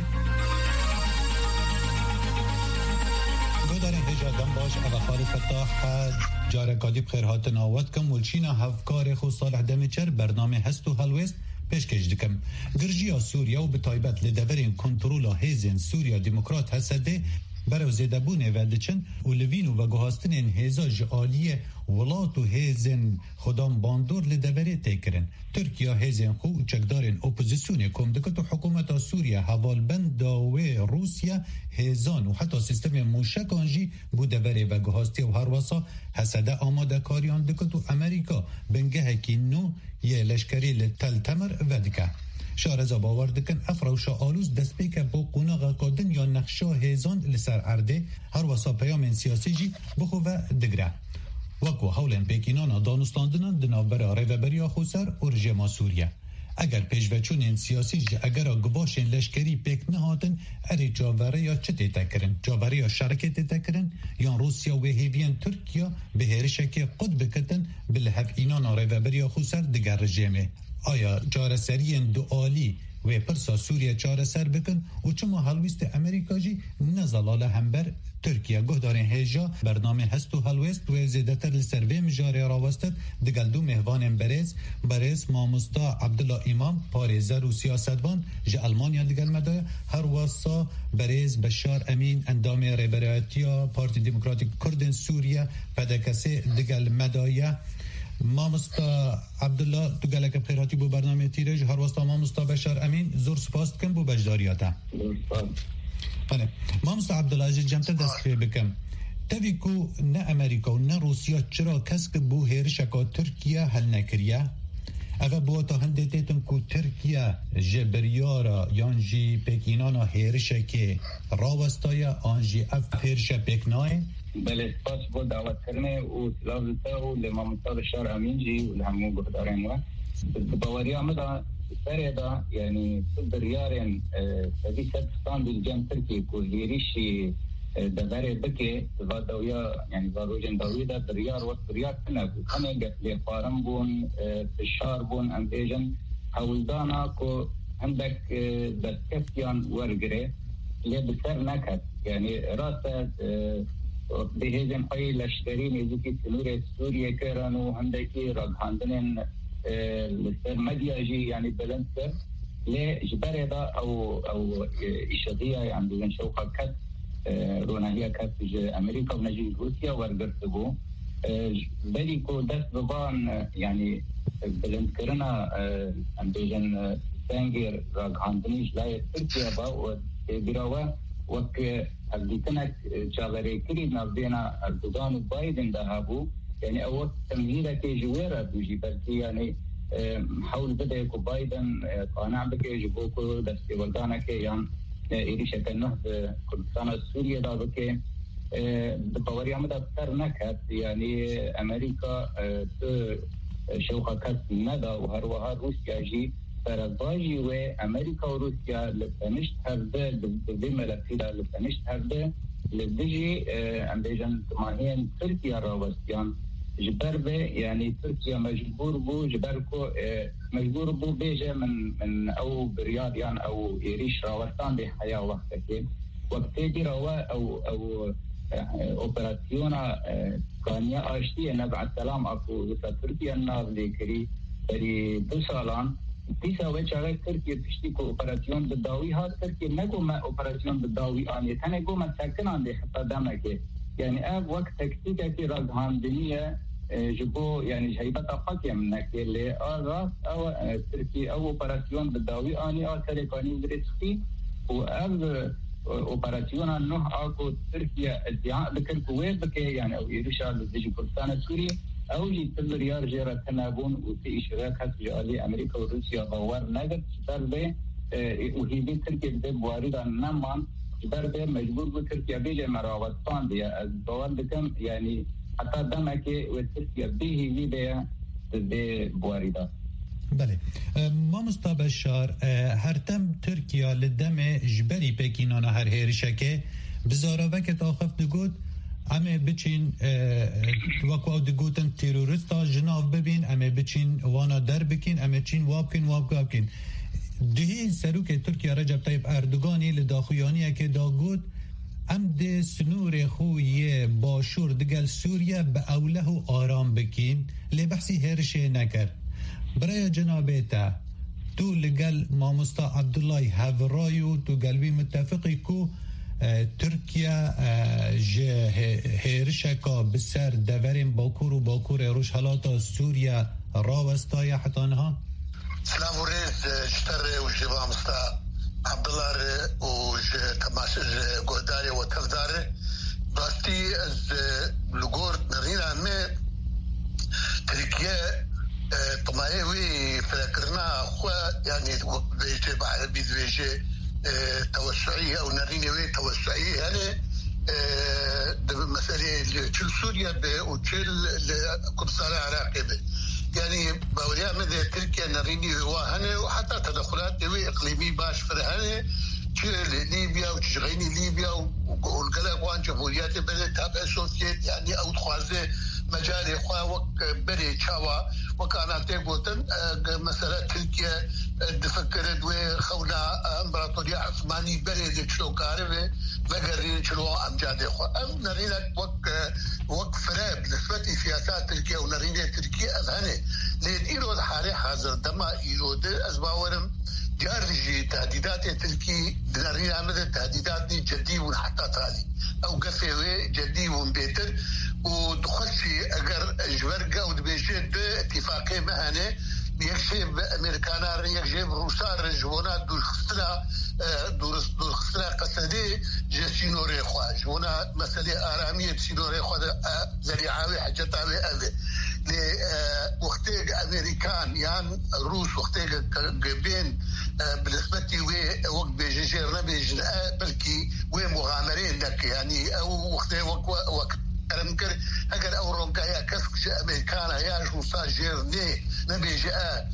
گودارین هجا دم باش اغفال فتاح جارکادی بخیرهات ناوت کم ولچینا هفکار خو صالح دمیجر برنامه هستو هلوست پیشکش دکم گرجیا سوریا و به تایبت لدورین کنترولا هیزن سوریا دموکرات هسته برای زیده بونه ودچن و لوینو و گوهاستن هیزاج آلیه ولات و هیزن خودم باندور لدوره تکرن. ترکیه هیزن خو چکدارن اپوزیسیون کمدکت و حکومت سوریه حوالبند داوه روسیا هیزان و حتی سیستم موشکانجی بودوره و گوهاستی و هر واسا حسده آماده کاریان دکت و امریکا بنگه که نو یه لشکری لتل تمر ودکه. شارزا باور دکن افروشا آلوز دست پیکه با قوناغا کادن یا نقشا هیزان لسر عرده هر واسا پیامن سیاسی جی بخو و دگره. وکو حولن پیکینانا دانستاندنان دنابر ریوبریا خوسر و رژیما سوریه. اگر پیشوچونین سیاسی جی اگر گباشین لشکری پیک نهاتن اری جاوره یا چه تکرن؟ جاوره یا شرکت تکرن؟ یا روسیا و هیوین ترکیا به هرشکی قد بکتن بلحف اینانا ریوبریا خوسر دگر رژیمه. آیا جارسریین دو آلی و پرسا سوریه چاره سر بکن و چما حلویست امریکا جی نزلاله همبر ترکیه گهدارین هیجا برنامه هستو حلویست و زیدتر لسروی مجاره راوستد دگل دو مهوان برز برز مامستا عبدالله امام پاریزر و سیاستوان جه المانیا دگل مدای هر واسا برز بشار امین اندام ریبرایتیا پارتی دموکراتیک کردن سوریه پدکسه دگل مدایه مامستا عبدالله تو گلک بخیراتی بو برنامه تیرج هر واسطه مامستا بشار امین زور سپاست کن بو بجداریاتا بله مامستا عبدالله جمعه دست بکم تاوی کو نه امریکا و نه روسیا چرا کس که بو هیرشکا ترکیه حل نکریه اوه بو تا هنده تیتن کو ترکیه جبریارا یانجی پیکینانا هیرشکی راوستایا آنجی اف هیرشه پیکنای بله سپاس بو دعوت کرنه و سلامتا و لمامتا بشار امین جی و لهمو گهدارین و باوری آمده سره دا یعنی دریارین سبی سبستان بالجان ترکی کو لیریشی داره بکه و دویا یعنی واروجن دوی دا دریار و دریار کنه کنه گفلی فارم بون فشار بون امبیجن حولدانا کو هندک دستکتیان ورگره لی بسر نکد یعنی راست بهیزم های لشکری نیزوکی سنور سوریه کرن و هندکی رگهاندنن لسر مدیاجی یعنی بلند کر لی جبره دا او او ایشادیه یعنی بزن شوقا کت روناهیه کت امریکا و نجی روسیا ورگرت بو بلی کو دست ببان یعنی بلند کرنا بزن سنگیر رگهاندنیش لای ترکیه با و براوه وک الديتنك جابري كريم نبينا اردوغان وبايدن ذهبوا يعني اول تمهيده كجويره دوجي بركي يعني حول بدا يكو بايدن قانع بك يجبوكو دستي ولدانا كي يعني ايدي شكل نهض كردستان السورية دا بك بطوري عمد اكثر نكت يعني امريكا شوقا كت ندى وهروها روسيا جي فرضاجي و امريكا وروسيا لبنشت هرده بملكيدا لبنشت هرده لدجي أمبيجان تمانين تركيا راوستيان جبر به يعني تركيا مجبور بو جبركو مجبور بو بيجا من من أو برياض يعني أو يريش راوستان بحياة وقتك وقت دي روا أو أو اوپراسیونا کانیا آشتی نبع السلام اكو تركيا الناس ذكري بري دو سالان ديسا وجه تركيا تشتكو اوپراسيون بالداوي ها تركيا نقو ما اوپراسيون بالداوي اني تاني قو ما ساكن عندي حتى دمك يعني اب وقت تكتيكا في رازهان دنيا جبو يعني جهيبة أفاكيا منك اللي آغاز أو تركيا أو اوپراسيون بالداوي اني آتاري كاني درسكي واب اوپراسیون نوح آکو ترکیا ادعاء بکر کویت بکه يعني او ایروشا لديجي كردستان سوري او جي تلريار جيرا تنابون وفي اشراكات جالي امريكا وروسيا باور نقد شبار بي وهي بي تركيا بي بوارد نمان شبار بي مجبور بو تركيا بيجي مراوستان دي باور بكم يعني حتى دمك وتركيا بيه هي بي بي بوارد بله ما مصطفى شار هرتم ترکیه لدم جبری پکینانا هر هرشکه بزاره وقت آخف دگود امه بچین وکو دگوتن تیروریستا جناف ببین امه بچین وانا در بکین امه چین وابکین وابکین دهی سروک ترکیه رجب طیب اردوگانی لداخویانیه که داگود ام ده سنور خوی باشور دگل سوریه به اوله و آرام بکین لبحثی هرشه نکر برای جنابتا تو لگل مامستا عبدالله هفرایو تو قلبی متفقی کو ترکیا جه هرشکا بسر دورین باکور و باکور روش حالاتا سوریا راوستای حتانها سلام وريز شتر وجه مامستا عبدالله وجه تماش قداري وتفداري باستي از لغور نرينا مي تركيا طمعي وي فكرنا خو يعني بيجي بعد بيجي توسعية او نريني وي توسعية يعني مسألة تشل سوريا وتشل كردستان العراقي يعني باوريا مدى تركيا نريني وهنا وحتى تدخلات وي اقليمي باش فرهانه تشل ليبيا وتشغيني ليبيا والقلق وان جمهوريات بلد تابع سوفيت يعني او تخوازي مجالي خوا وك بري تشاوا وكانت تقولن مسألة تركيا تفكرت وخونا امبراطورية عثماني بري تشلو كاربه وغيرين تشلو امجاد خوا ام نرينا وك وك فراب نسبة سياسات تركيا ونرينا تركيا اذهنه لين ايرود حالي حاضر دما ايرود ازباورم جارجي تهديدات تركي نرينا مثل تهديدات جدي وحتى تالي او قفوي جدي ومبيتر ودخلشي اگر جبرقة ودبيشي اتفاقية مهنة يكشف امريكانا يكشف روسار جوانا دور خسنا دور دور خسنا قصدي جسينو ريخوا جوانا مسألة آرامية سينو ريخوا ذريعاوي حاجتاوي أذي لوقتيق امريكان يعني روس وقتيق قبين بالنسبة وي وقت بيجيجير نبيجن بلكي وي مغامرين لك يعني او وقتيق وقت كرمكر اگر اوروبا يا كسكش امريكانا يا جوسا جيرني نبي جاء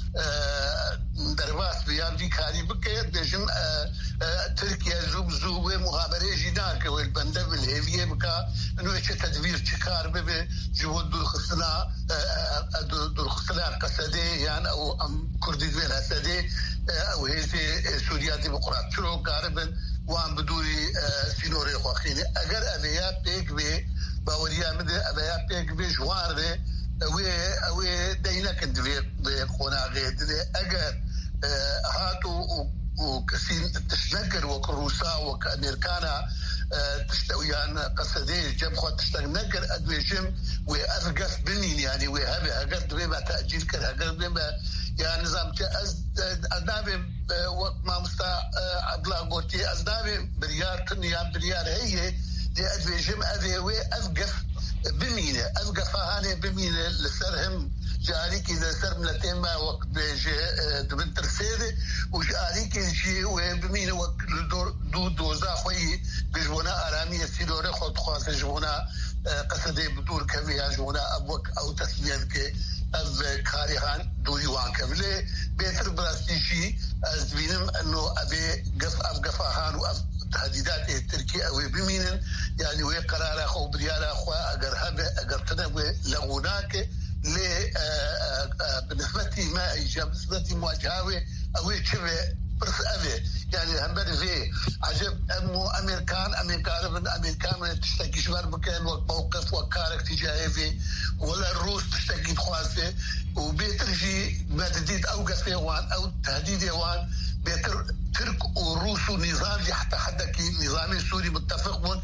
درواس بيامدي كاري بكيت بيجم تركيا زوب زوب مغامرة جداك والبندب الهيفية بكا انه يش تدبير تكار ببي جهود دور خصنا دور خصنا قصدي يعني او كردي بين هسدي او هيزي سوريا ديمقراط شنو قاربن وان بدوري سينوري خواخيني اگر ابيات بيك بي باوريا مدى ابيات بيك بي جوار بي اوي اوي دينا كنت بي خونا غيد اگر هاتو وكسين تشنكر وكروسا وكامريكانا تشتويان قصدي جم خو تشتنكر ادويشم وارقف بنين يعني وهبه هقد بما تاجيل كر هقد بما يعني نظام ازدابي وقت ما مستا عبد قوتي ازدابي بريار تنيا بريار هي دي ادويشم ادوي ازقف بمينه ازقف هاني بمينه لسرهم جاريك إذا سر من التيمة وقت بيجي دبن ترسيدي وجاريك شيء وبمين وقت دو دوزا خوي بجونا أرامية سيدوري خود خواست جونا قصدي بدور كمية جونا أبوك أو تسمية كي أز كاريهان دوري وان كملي بيتر براستيشي أز بينم أنه أبي قف أف قفاهان وأف تهديدات تركيا أو بمين يعني وهي قرار أخو بريال أخو أجر هذا أجر تنوي لغناك ل بالنسبة ما إيجاب بالنسبة مواجهة أو شبه برس أبي يعني هم بدي عجب أمو أمريكان أمريكان من أمريكان من تشتكي شوار مكان وموقف وكارك تجاهي في ولا الروس تشتكي خواسته وبيترجي ما تديد أو قصي وان أو تهديد وان بيتر ترك وروس ونظام حتى حدك نظام سوري متفق من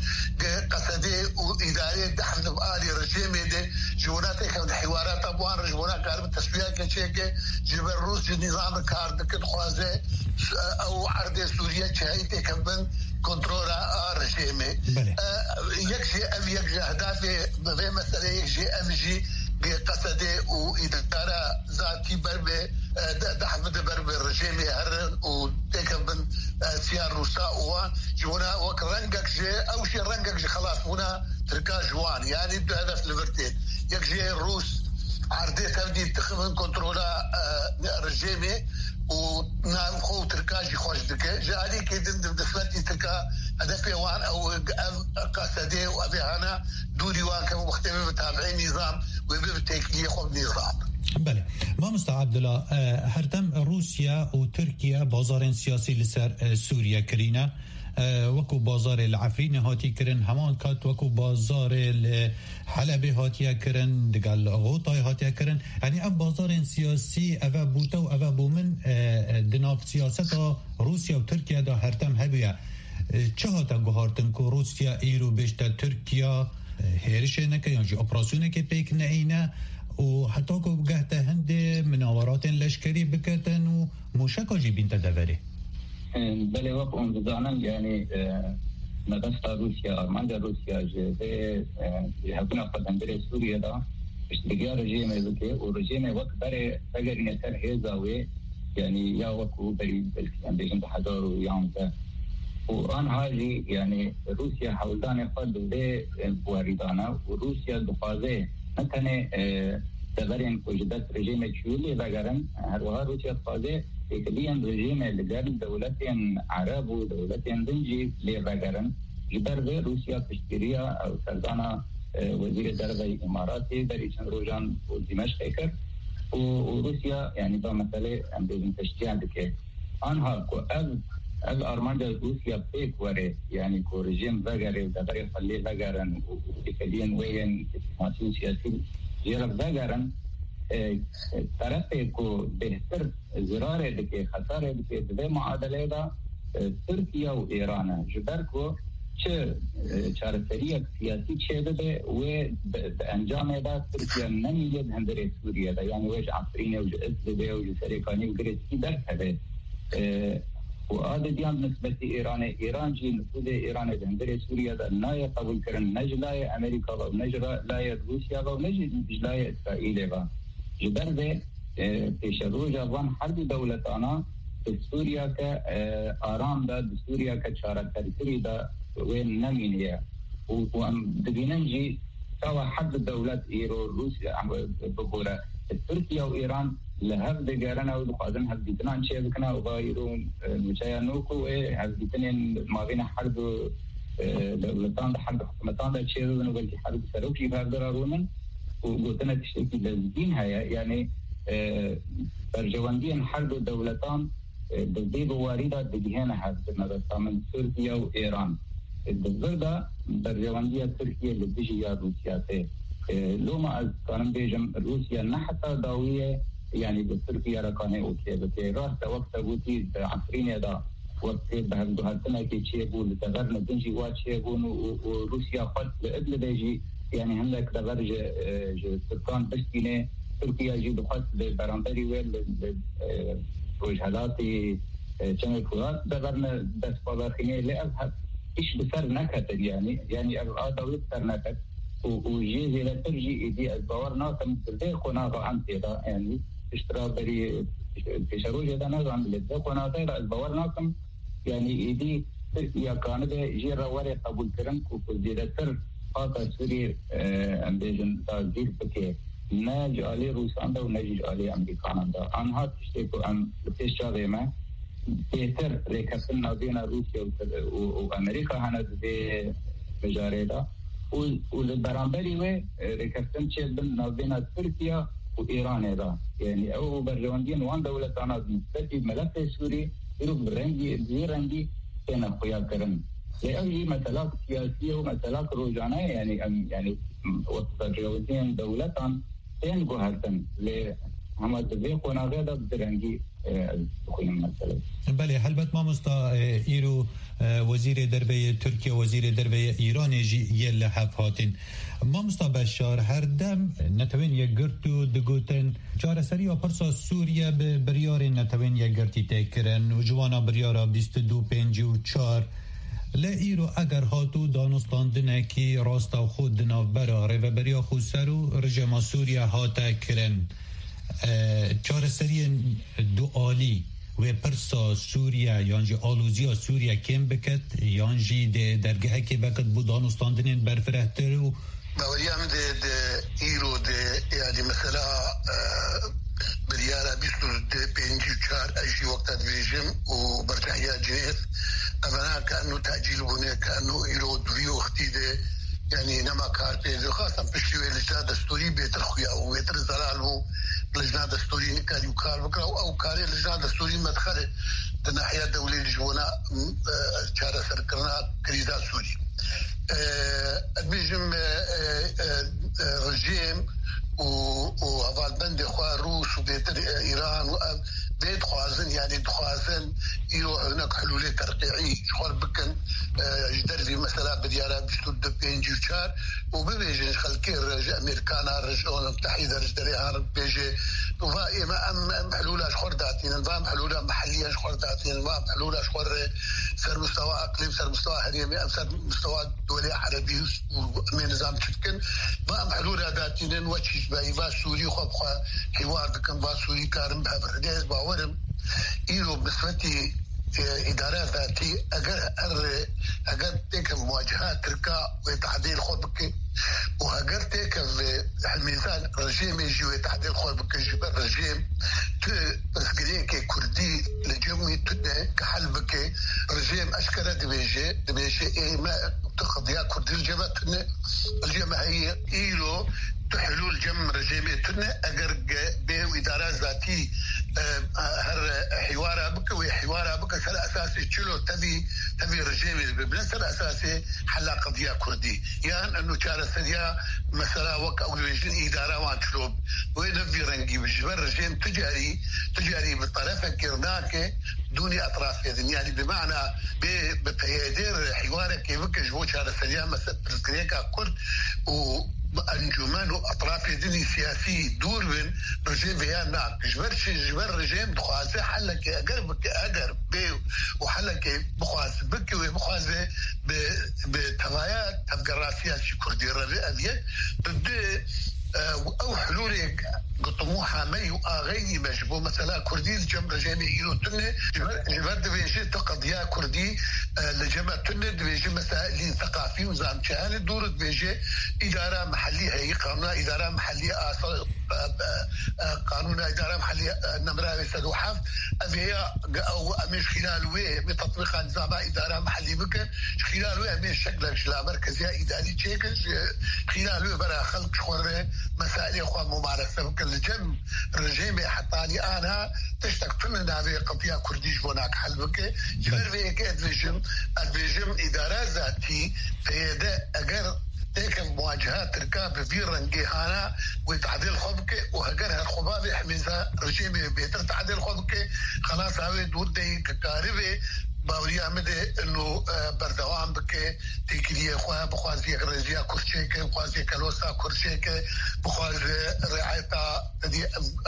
قصدي وإدارية دحن بآلي رجيمي دي جوناتي كان حوارات أبوان رجونا كارب تسبيح كشيك جبل الروس نظام كارد كن خوازي أو عرض سوريا شهيتي كمن كنترولا رجيمي يكشي أم يكشي أهدافي بغي مثلا يكشي أم جي بقصدي وإدارة ذاتي بربي دحمد بربي الرجيمي هرن وتكمن سيار روسا وان جونا وك رنجك جي أو شي رنجك جي خلاص هنا تركا جوان يعني بدو هدف لبرتين يكشي الروس عرضي تبدي تخمن كنترولا رجيمي ونعم خو تركاجي خوش دكه جالي كيدن دفلتي تركا هدفي وان او قصدي وابي هنا دوري وان كم مختلف متابعين نظام وبالتكليف نظام بله ما مستعد لا هردم روسيا وتركيا بازار سياسي لسر سوريا كرينا وكو بازار العفرين هاتي كرن همان كات وكو بازار الحلب هاتي كرن دقال غوطاي هاتي كرن يعني اب بازار سياسي افا بوتا و افا بومن دناف سياسة روسيا وتركيا دا هرتم هبيا چه هاتا گوهارتن که روسيا ايرو بشتا تركيا هيرشه نكا يعني اپراسيونه که پیک نعينه و حتى که بگهته هند مناورات لشکری بکتن و موشکا جيبين تدوره بله وقت اون بزانم يعني مدست روسيا ارمان روسيا جه هبنا قدم بره سوريا دا اشتغال رژیم بکه و رژیم وقت بره اگر این سر هزاوی يعني يا وقت بري بالكلام بيجن بحضر ويامته وان هاجي يعني روسيا حاولدان قد ده بواردانا وروسيا دخازه مثلا تبرين وجدت رژیم چولی بگرن هر وها روسيا دخازه كليا رژیم لجال دولتين عرب ودولتين دنجي لبگرن جبر ده روسيا تشتريها او سردانا وزير الدولة الاماراتي بري چند روجان ودمشق اكر وروسيا يعني با مسألة ام بيزن تشجيع دكي انها كو اب اب ارمان ده روسيا بيك وري يعني كو رژیم بگره ودبري خلي بگرن وكليا وين دبلوماسي سياسي جيرب بگرن طرفه کو بهتر زراره دکه خطره دکه دو معادله دا ترکیه و ایران جبر کو چه چارەسەریەک سیاسی چه بده و به انجام دا ترکیه نمیید هندره سوریه دا یعنی ویش عفرینه و جئت بده و جسریکانی و گرسکی درکده و آده دیان نسبت ایران ایران جی نفوذ ایران هندره سوریه دا نای قبول کرن نجلای امریکا و نجلای روسیا و نجلای اسرائیل و جبر ده پیش رو جوان هر دو دولتانا سوریا که آرام دا سوریا که چارەسەریتری دا وين نمينيا ودقينا نجي سوا حد الدولات ايرو روسيا بقولة تركيا وايران لهب دقارنا ودقادن هبديتنا نشي بكنا وغايرو مشايا نوكو ايه هبديتنين ما بين حرب دولتان دا حرب حكومتان دا تشي ونوغلتي حرب سروكي بهدرارونا وقلتنا تشتكي لازدين هيا يعني برجواندين حرب دولتان بالضيب واردة دقيهنا هبدنا من تركيا وايران بالضبط برجواندية تركيا اللي بيجي يا روسيا تي لو ما از كانم بيجم روسيا نحتا داوية يعني بتركيا ركانه اوكي بتي راست وقت بوتي عفرين دا وقت بهدو هالسنة كي تشيبو لتغرنا تنجي وات شيبون وروسيا خط لقبل بيجي يعني هندك دغرج سرطان بشتينه تركيا جي بخط لبرانبري ويل وجهالاتي جمع كورات دغرنا دس باباخيني لأذهب إيش بسر نكت يعني يعني الأدوية بسر نكت وجيزي لترجي إيدي البوار ناقم تلديخو ناقا عن تيدا يعني اشترى بري تشروج هذا ناقا عن تلديخو ناقا البوار ناقم يعني إيدي تركيا كانت جيرا وري قبول كرن وكوزي لتر خاطر سوري أم بيجن تازير بكي ناج علي روسان دا وناج علي أمريكان دا أنها تشتكو أم بتشجع ما بهتر ريكابتنا بين روسيا وامريكا هنا في مجاريدا والبرامبري و ريكابتن شبن بين تركيا وايران هذا يعني او برجواندين وان دوله انا بالنسبه ملف سوري يروح برنجي زيرنجي كان اخويا كرم لأي مسألة سياسية ومسألة روجانية يعني يعني وتجاوزين دولتان تين جوهرتن لهم تبيقون غدا بدرنجي تكون المسألة. بله هل ما مستا إيرو وزير دربية تركيا وزير دربية إيران يجي يلا حفاتين ما مستا بشار هر دم نتوين يقرتو دقوتن جار سريع برسا سوريا بريار نتوين يقرتي تكرن وجوانا بريارا بیست و دو پنج و چهار لا ایرو اگر هاتو دانستاندنه کی راستا خود دناف براره و بریا خود سرو رژیم سوریا هاتا کرن چارستری دو آلی و پرسا سوریا یانجی آلوزیا سوریا کم بکت یانجی ده درگه که بکت بو دانستاندنین برفرهتر و باوريام ده ده ايرو ده يعني مثلا بريارة بيستر ده بينجي وشار ايشي وقت ادفيجم وبرجع يا جيث افنا كأنه تأجيل بني كأنه ايرو دويو اختي ده يعني نما كارتي خاصة بشيوه لجنة دستوري بيتر خويا وبيتر زلالو لجنة دستوري نكاري وكار بكرا او كاري لجنة دستوري مدخل تناحية دولي لجونا شارة سركرنا كريزا سوري ادبيجم رجيم وهذا البند اخوان روس وبيتر ايران بيت خوازن يعني دخوازن يرو هناك حلول ترقيعي شخور بكن جدر في مثلا بديارة بيستود بينجي وشار وبيجي خلكي رج امريكانا رج الامم المتحدة رج دريها بيجي وفا اما ام حلولها شخور داتين الفام حلولها محلية شخور داتين الفام حلولها شخور سر مستوى اقليم سر مستوى حريمي ام سر مستوى دولي عربي ومن نظام تفكن فام حلولها داتين وشيش باي فا سوري خوب خوا حوار بكن فا سوري كارم بحبرديز باورم إيرو بسفتي إدارة ذاتي أجر أر أجر تك مواجهات تركا وتعديل خطبك وأجر تك الميزان رجيم يجي وتعديل خطبك جبر رجيم تسقرين ككردي لجمي تنا كحلبك رجيم أشكره دبيجي دبيجي إيه ما تقضيها كردي الجبهة تنا الجبهة هي إيرو تحلول جم رجيمتنا أجر به إدارة ذاتي هر حوارها بك وحوارها بك سر أساسي تشلو تبي تبي رجيم بنفس أساسي حلا قضية كردي يعني أنه شارع سريا مثلا وك أو يجين إدارة وانشلوب وين في رنجي بجبر رجيم تجاري تجاري بالطرف كرناك دون أطراف يعني بمعنى بقيادر حوارك كيف جو شارع سريا مثلا تذكريك كرد و انجمان واطراف ديني سياسي دور من رجيم بيان نعم جبرش جبر رجيم بخوازه حلك اقربك اقرب بي وحلك بخواز بكي وبخوازه بتوايات تبقى راسيات كردي الربيع بدي او حلول طموحها مي واغاني مجبو مثلا كردي الجم رجاني ايلو تنه جبر دبيجي تقضيا كردي لجمع تنه دبيجي مسائل ثقافي وزعم شان دور دبيجي اداره محليه هي قانون اداره محليه قانون اداره محليه نمره سدوحف ابي او مش خلال وي بتطبيق نظام اداره محليه بك خلال وي مش شكل شلا مركزيه اداري تشيك خلال وي برا خلق خور مسائل اخوان ممارسه الجم رجيمي حطاني انا تشتكتنا في قضيه كرديش هناك حل بك جبر فيك ادفيجم ادفيجم اداره ذاتي في اجر تلك المواجهات تركاب في رنجيهانا وتعديل خبك وهجرها الخباب حميزه رجيمي بيتر تعديل خبك خلاص هاوي دودي كقاربه باوريا مده انه بردوام بك تيكليه خواه بخوازي غرزيا كرشيك بخوازي كلوسا كرشيك بخوازي رعايتا دي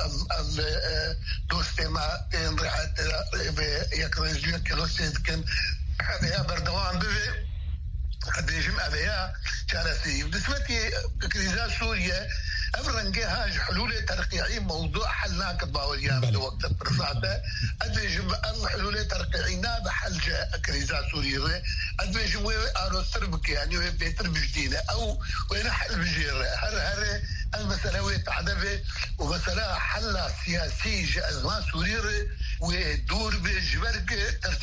دوستي ما بين رعايتا يكرزيا كلوسا كان هذا بردوام بيه قد يجمع بها شارسي بسمتي كريزا سوريا أفرنجها حلول ترقيعية موضوع حلنا كباوليا من وقت برفعته أديجم أم حلول ترقيعينا بحل جاء كريزا سوريا أديجم ويقالوا سربك يعني ويبيتر بجدينة أو وين حل بجيرة هر هر المسألة ويتعدبه ومسألة حل سياسي أزمان سوريا ودور بجبرك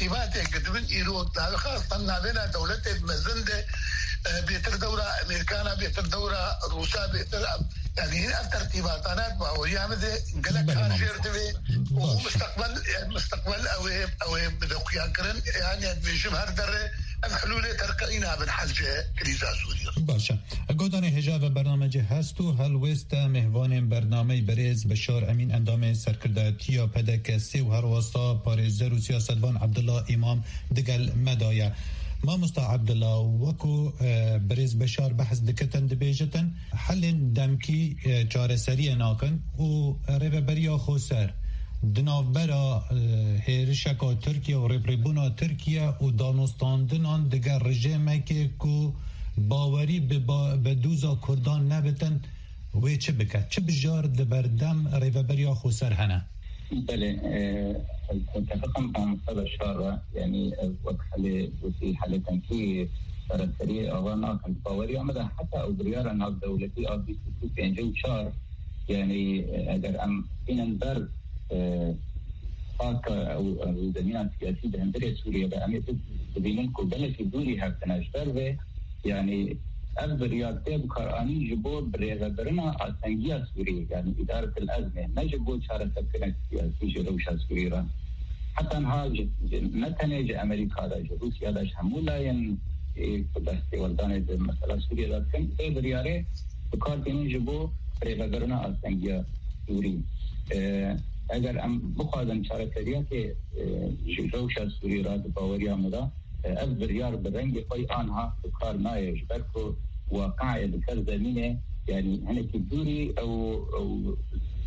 ترتيبات قدمن إيرو خاصة نابنا دولة مزندة بيتر دورة أمريكانا بيتر دورة روسا بيتر يعني الترتيبات أنا بقولي ماذا قالك خارجير تبي ومستقبل مستقبل أو أو بدك يانكرن يعني بيشوف هالدرة الحلول تركينا بالحاجة كريزة سوريا. باشا. قدرن هجاب برنامج هستو هل وست مهوان برنامج برز بشار امین اندام سرکرداتیا پدک سی و هر واسطه پارێزەر و سیاستوان عبدالله امام دگل مدایا. ما مستا عبدالله وكو برز بشار بحث دكتن دبيجتن حل دمكي چارەسەری ناکن و رهبریا خوسر دنابرا هیرشکا ترکیه و رپریبونا ترکیه و دانستاندنان دگر رژیمه که کو باوری به دوزا کردان نبتن و چه بکرد؟ چه بجار دبردم رهبریا خوسر هنه؟ بله متفقا مع مصطفى الشارع يعني وقت حالي وفي حالة تنكي سرسرية أغانا كانت باوري أمدا حتى أو بريارا ناف دولتي أو بي سي في انجو شار يعني أجر أم فينا نبر فاكا أو زمينا سياسي بهندرية سوريا بأمي تبينكو بلسي دوري هفتنا جبر يعني أكبر رياضة بكراني جبور بريغبرنا التنجية سوريا يعني إدارة الأزمة ما جبور شارة سكنة سياسي جروشة سوريا حتى أنها نتنج أمريكا دا روسيا دا شمولا ين بس والدانة مسألة سوريا لكن إيه بريارة بكراني جبور بريغبرنا التنجية سوريا اگر ام بخوادن شارة سرية جروشة سوريا باوريا مدا از بریار برنگ پای آنها کار نایش برکو واقعی بکر زمینه یعنی هنکی دوری او او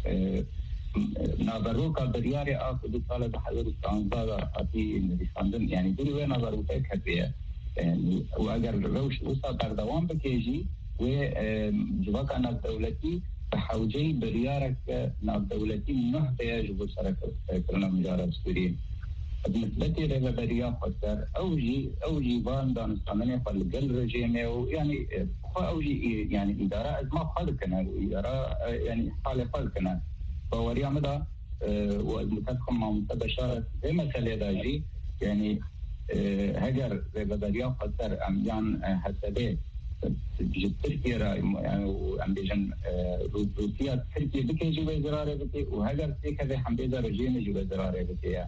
نابروکا بریار آف دو سال به حضور استانزادا آتی نویساندن یعنی دوری و نابروکا کبیه و اگر روش اوسا بردوان بکیجی و جواکا ناب دولتی بحوجی بریارک ناب دولتی نه بیاجبو سرکرنا مجارب سوري بالنسبة لرهبريا خسر أوجي أوجي بان دانستانية فالقل رجيمه يعني أوجي يعني إدارة ما خالقنا إدارة يعني حالة خالقنا فوريا مدى والمتفق مع مصطفى شارع زي مسألة داجي يعني هجر رهبريا خسر أميان حسابه تركيا يعني وأم بيجن روسيا تركيا بكي جوا زرارة بكي وهجر تيك هذا حمبيزا رجيم جوا زرارة بكي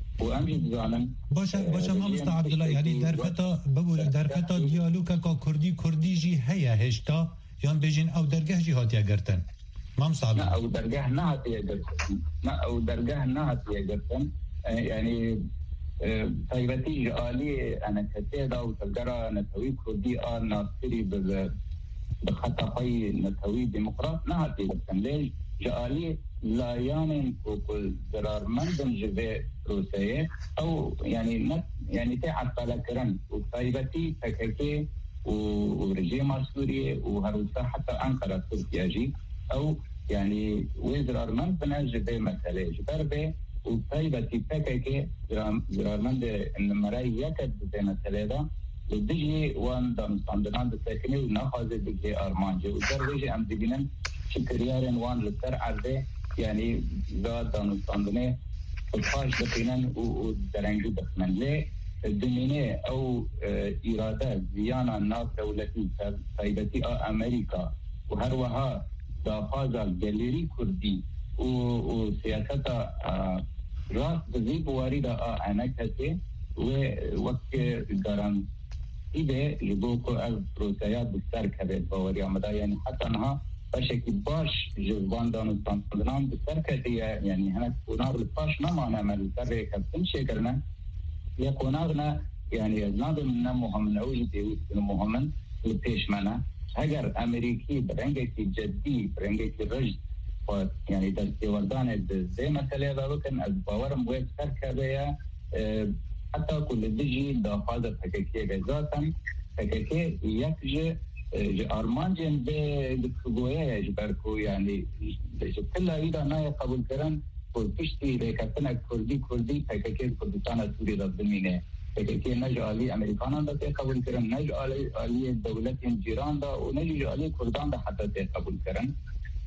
باشه باشه ما مستعد عبدالله یعنی در فتا بقول در فتا دیالوگا کا کردی کردی جی هيا هشتا یان بجین او درگاه جی هاتیا گرتن ما مستعد نه او درگاه نه هاتیا گرتن نه او درگاه نه هاتیا گرتن يعني طيبتي جالي انا كتيدا وتلقرا نتوي كردي آن ناصري بخطفي نتوي ديمقراط نه هاتیا گرتن ليش جالي لا يعني كل زرار من بنجبه روسية أو يعني نت يعني تعرف على كرن وطيبتي تككي ورجيم سوريا وهروسا حتى أنقرة تركيا جي أو يعني وزرار من بنجبه مثلا جبربه وطيبتي تككي زرار من ده إن مراي يكد ده مثلا ده ودجي وان دام صندان بسكني ونأخذ دجي أرمانجي وزرجي أم دجنن شكريارن وان لتر عرضه يعني زاد دانستاندنه الخاش دقينا ودرنجو دخمن ليه الدمينة أو إرادة زيانة ناس دولتي سايبتي أمريكا وهروها دافازا جاليري كردي وسياسة راس بزيب واردة عنكتي ووقت قران إذا جبوكو أز روسيات بستار كبير باوري عمدا يعني حتى أنها بشكل باش جزبان دانستان بسركتية يعني هناك كونار الباش نما نعمل سرية كبتن شكرنا يكونارنا يعني نادم منا مهمن أوجي بيوستن مهمن لبيش منا هجر أمريكي برنجكي جدي برنجكي رجد يعني درسي وردان زي مثلا هذا وكان أزباورم ويب سركتية حتى كل دجي دافازة حكاكية جزاتا حكاكية يكجي أرمانجن بكبوية جبركو يعني كل إذا ناي قبول كرن كرتشتي لكتنا كردي كردي فككير كردستان سوري ضمنه فككير نجوا علي أمريكان ده قبول كرن نجوا علي علي دولة جيران ده ونجوا علي كردان ده حتى قبول كرن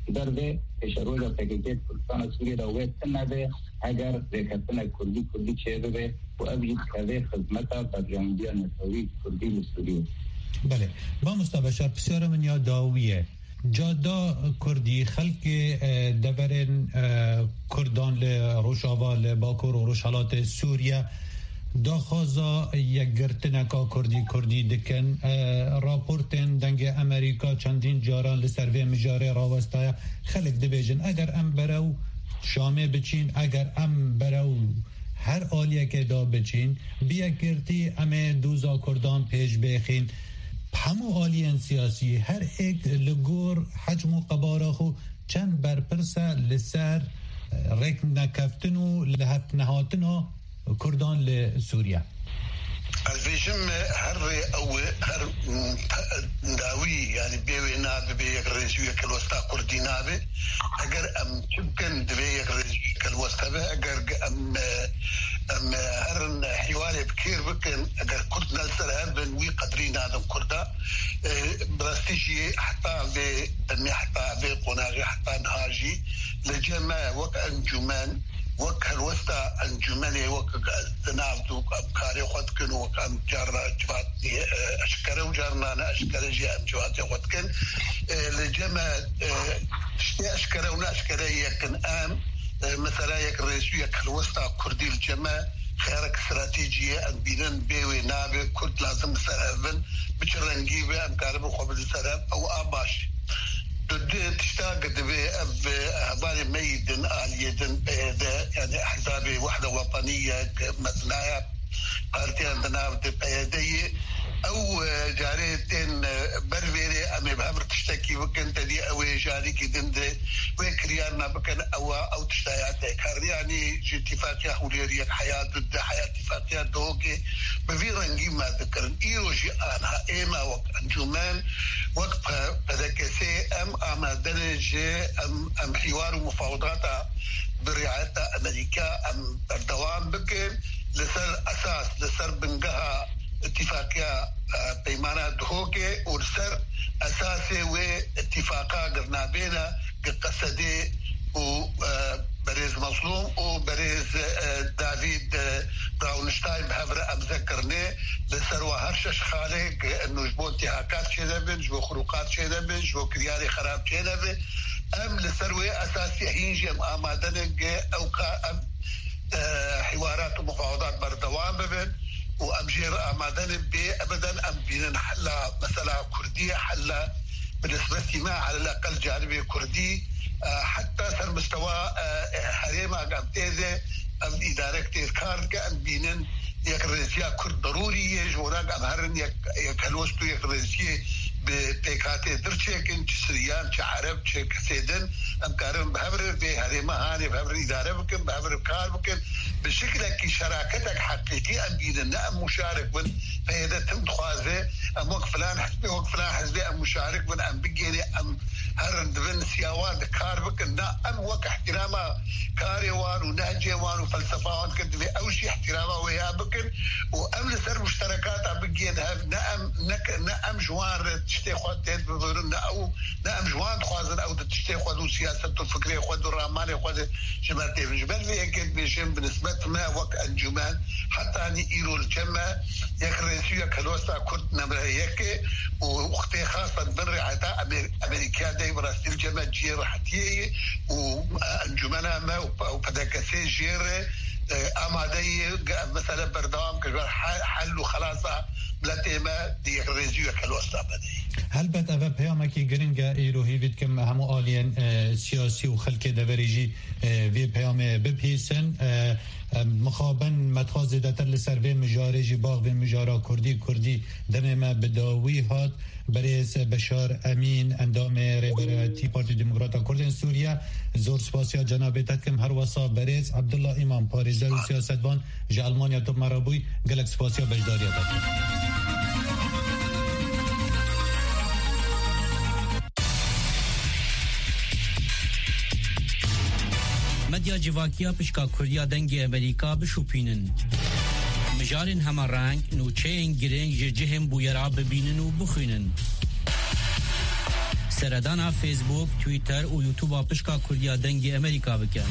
در به اشاره تکیت کردستان سوریه دوت نده اگر ذکرتنا کردی کردی چه به و ابجد کده خدمتا برجامدی نسوی کردی لسوریه. بله با مستبشر بسیار من یا داویه جادا کردی خلق دبرن کردان لروشاوا لباکور و روشالات سوریه داخازا یک گرتنکا کردی کردی دکن راپورتن دنگ امریکا چندین جاران لسروی مجاره راوستایا خلق دبیجن اگر ام برو شامه بچین اگر ام برو هر آلیه که دا بچین بیا گرتی امه دوزا کردان پیش بخین همو آلیان سیاسی هر ایک لگور حجم و قبارخو چند برپرسه لسر رک نکفتنو لحت نهاتنو كردان لسوريا. الفيجم هر او هر داوي يعني بيوي ناب بيك رئيسية كالوسطى كردي نابي اگر ام تمكن دبيك رئيسية كالوسطى اگر ام ام هر حوالي بكير بكن اگر كرد نلسر هربن وي قدرين هذا كردا براستيشي حتى بي حتى بي قناغي حتى نهاجي لجماع وك انجمان وك الوسطى انجمني وك تنافدو افكاري خد كنو وكان جارنا جباتني اشكره وجارنا انا اشكره جاء جواتي خد كن لجمع اشتي اشكره ونا اشكره يكن ام مثلا يك رئيسو يك الوسطى كردي الجماع خيارك استراتيجية ان بينن بيوي نابي كرد لازم سرهبن بچرنگي به امكارب خوبد سرهب او اباش دد تشتاق دبي اب اخبار ميدن اليدن بهذا يعني احزاب وحده وطنيه مثنايا بارتي عندنا بهذه او جاريتين بربري امي بهبر تشتكي وكنت دي او جاري كدند وكريانا بكن او او تشتايات يعني اتفاقيه حوليه حياه ضد حياه اتفاقيه دوغي بفيرنجي ما ذكرن ايروجي انا ايما وانجمان وقت بذكسي ام ام درجه ام ام حوار ومفاوضات برعايه امريكا ام الدوام بكن لسر اساس لسر بنقها اتفاقية بيمانة دهوكي ورسر أساسي واتفاقا قرنا بينا قصدي وبريز مظلوم وبريز دافيد براونشتاين بهفر أمذكرني لسر وهرشش خالق انه جبو انتهاكات شدبن جبو خروقات شدبن جبو كرياري خراب شدبن ام لسر أساسي هينجي ام آمادنك اوكا ام حوارات ومفاوضات بردوام ببن وأمجير أمادن بي أبدا أم بين حلا مثلا كردية حلا بالنسبة ما على الأقل جانبي كردي حتى سر مستوى حريمة قام تيزي أم إدارة كتير كارد أم بينن يك رئيسية كرد ضروري يجونا قام هرن يك يك هلوستو يك رئيسية بتكاتي درشيكن تسريان تعرب تشيك سيدن ام كارم بهبر بهريمه هاني بهبر اداره بكن بهبر كار بكن بشكل كي شراكتك حقيقي ام بيدنا ام مشارك من فهذا تم خوازه ام وقت فلان حزبي وقت فلان حزبي ام مشارك من ام بيجي ام هرن دبن سياوان كار بكن ام وقت احترامه كاري وان ونهجي وان وفلسفه وان كدبي او شيء احترامه ويا بكن وام لسر مشتركات ام بيجي نعم نعم جوار تشتي خود تيد بظهرنا او نعم جوان خوازن او تشتي خود سياسة الفكرية خود الرامانة خود جماعتين من جبال في اكيد بيشين بنسبة ما وقت انجمان حتى اني ايرو الجمع يك رئيسية كالوسطى كرد نمرة يكي واختي خاصة من رعاية امريكا داي براسي الجمع جير حتيه وانجمانا ما وفداكسي جير اما داي مثلا بردوام كجوار حلو خلاصة بلاتيما دي رئيسية كالوسطى بدي هل بد أبا بيامكي جرينجا إيرو هيفيد كم همو آلين سياسي وخلق دوريجي في بيام ببهيسن مخابن متخاذ دتر لسروي مجاري باغ بمجارا كردي كردي دم ما بداوي هات بريز بشار امين اندام ريبراتي بارتي ديمقراطا كردن سوريا زور سپاسیا جناب تکم هر وسا بريز عبد الله امام پاريزر و سیاستوان ج المانيا تو مرابوي گلک سپاسیا بجداريات مدیا جواکیا پشکا کردیا دنگ امریکا بشوپینن مجارن همه رنگ نوچه انگرنگ جهم بویرا ببینن و بخوینن سردانا فیسبوک، تویتر و یوتیوب پشکا کردیا دنگی امریکا بکن.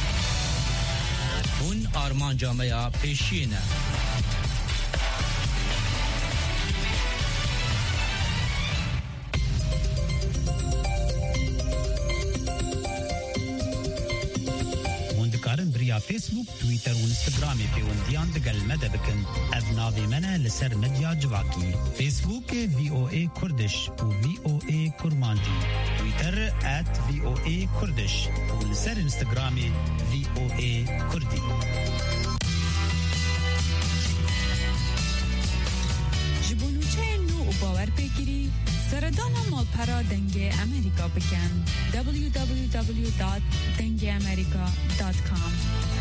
هون آرمان جامعه پیشینه. بريا فيسبوك تويتر وانستغرامي بيونديان دقل مدى بكن أفنابي منا لسر مديا جواكي فيسبوك في او اي كردش و في او اي كرمانجي تويتر at في او اي كردش ولسر انستغرامي في او اي كردي جبونو چینو و باور بگیری سردانا مالپرا دنگ امریکا بکن دبلیو دبلیو دبلیو دات دنگ امریکا دات کام